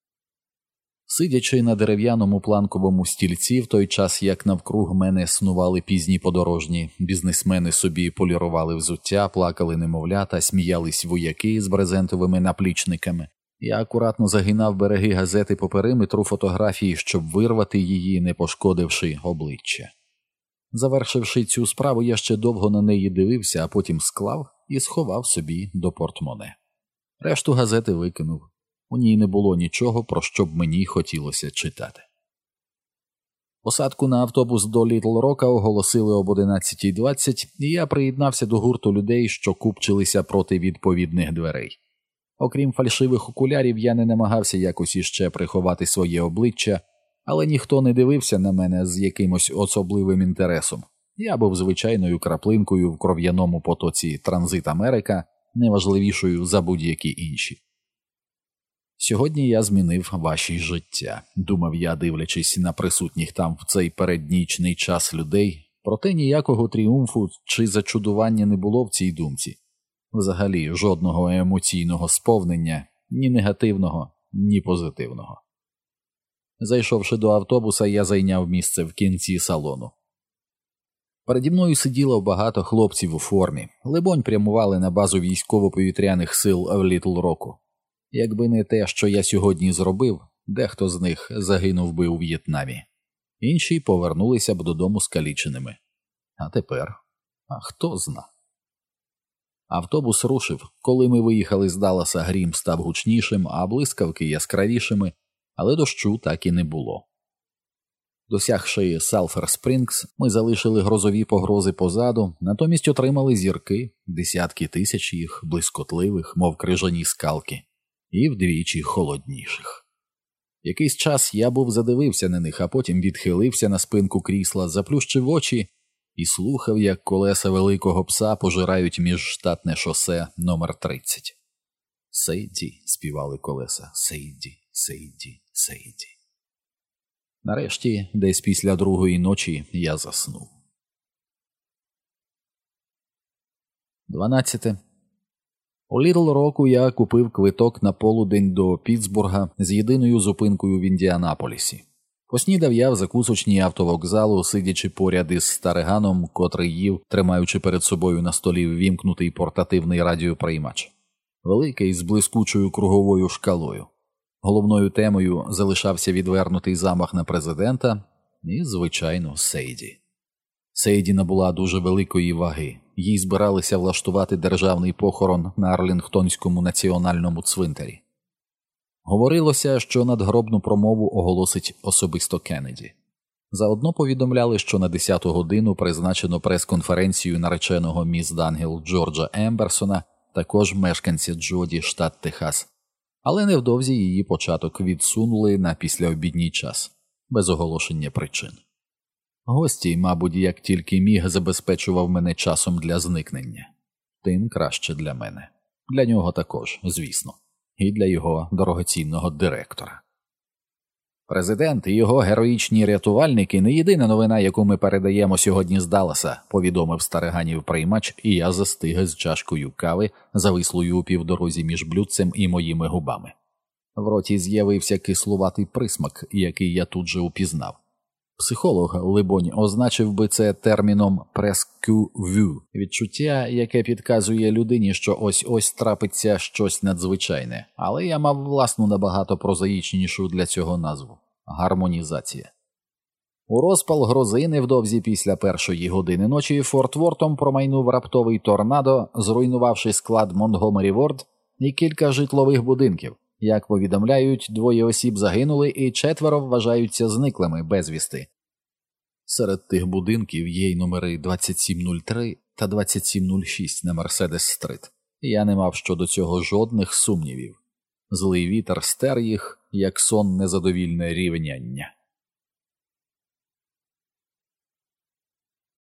Сидячи на дерев'яному планковому стільці, в той час, як навкруг мене снували пізні подорожні, бізнесмени собі полірували взуття, плакали немовлята, сміялись вояки з брезентовими наплічниками, Я акуратно загинав береги газети по периметру фотографії, щоб вирвати її, не пошкодивши обличчя. Завершивши цю справу, я ще довго на неї дивився, а потім склав і сховав собі до портмоне. Решту газети викинув. У ній не було нічого, про що б мені хотілося читати. Посадку на автобус до Літл Рока оголосили об одинадцятій двадцять, і я приєднався до гурту людей, що купчилися проти відповідних дверей. Окрім фальшивих окулярів, я не намагався якось іще приховати своє обличчя, але ніхто не дивився на мене з якимось особливим інтересом. Я був звичайною краплинкою в кров'яному потоці «Транзит Америка», неважливішою за будь-які інші. «Сьогодні я змінив ваші життя», – думав я, дивлячись на присутніх там в цей переднічний час людей, проте ніякого тріумфу чи зачудування не було в цій думці. Взагалі жодного емоційного сповнення, ні негативного, ні позитивного. Зайшовши до автобуса, я зайняв місце в кінці салону. Переді мною сиділо багато хлопців у формі, либонь прямували на базу військово-повітряних сил в Літл Року. Якби не те, що я сьогодні зробив, дехто з них загинув би у В'єтнамі. Інші повернулися б додому скаліченими. А тепер? А хто зна? Автобус рушив. Коли ми виїхали з Далласа, грім став гучнішим, а блискавки яскравішими, але дощу так і не було. Досягши Салфер-Спрінгс, ми залишили грозові погрози позаду, натомість отримали зірки, десятки тисяч їх, блискотливих, мов крижані скалки, і вдвічі холодніших. Якийсь час я був задивився на них, а потім відхилився на спинку крісла, заплющив очі і слухав, як колеса великого пса пожирають міжштатне шосе номер тридцять. «Сейді», – співали колеса, «Сейді, Сейді, Сейді». Нарешті, десь після другої ночі, я заснув. дванадцяте. У Літл Року я купив квиток на полудень до Пітсбурга з єдиною зупинкою в Індіанаполісі. Поснідав я в закусочній автовокзалу, сидячи поряд із стариганом, котрий їв, тримаючи перед собою на столі ввімкнутий портативний радіоприймач. Великий, з блискучою круговою шкалою. Головною темою залишався відвернутий замах на президента і, звичайно, Сейді. Сейді набула дуже великої ваги. Їй збиралися влаштувати державний похорон на Арлінгтонському національному цвинтарі. Говорилося, що надгробну промову оголосить особисто Кеннеді. Заодно повідомляли, що на десяту годину призначено прес-конференцію нареченого міс Дангел Джорджа Емберсона, також мешканця Джоді, штат Техас. Але невдовзі її початок відсунули на післяобідній час, без оголошення причин. Гості, мабуть, як тільки міг, забезпечував мене часом для зникнення. Тим краще для мене. Для нього також, звісно. І для його дорогоцінного директора. «Президент і його героїчні рятувальники – не єдина новина, яку ми передаємо сьогодні з Далласа», – повідомив стариганів приймач, і я застиг з чашкою кави, завислою у півдорозі між блюдцем і моїми губами. В роті з'явився кислуватий присмак, який я тут же упізнав. Психолог, либонь, означив би це терміном «presque vu» – відчуття, яке підказує людині, що ось-ось трапиться щось надзвичайне, але я мав власну набагато прозаїчнішу для цього назву – гармонізація. У розпал грози невдовзі після першої години ночі Форт Вортом промайнув раптовий торнадо, зруйнувавши склад Монтгомері Ворд і кілька житлових будинків. Як повідомляють, двоє осіб загинули і четверо вважаються зниклими безвісти. Серед тих будинків є й номери двадцять сім нуль три та двадцять сім нуль шість на Мерседес-стрит. Я не мав щодо цього жодних сумнівів. Злий вітер стер їх, як сон незадовільне рівняння.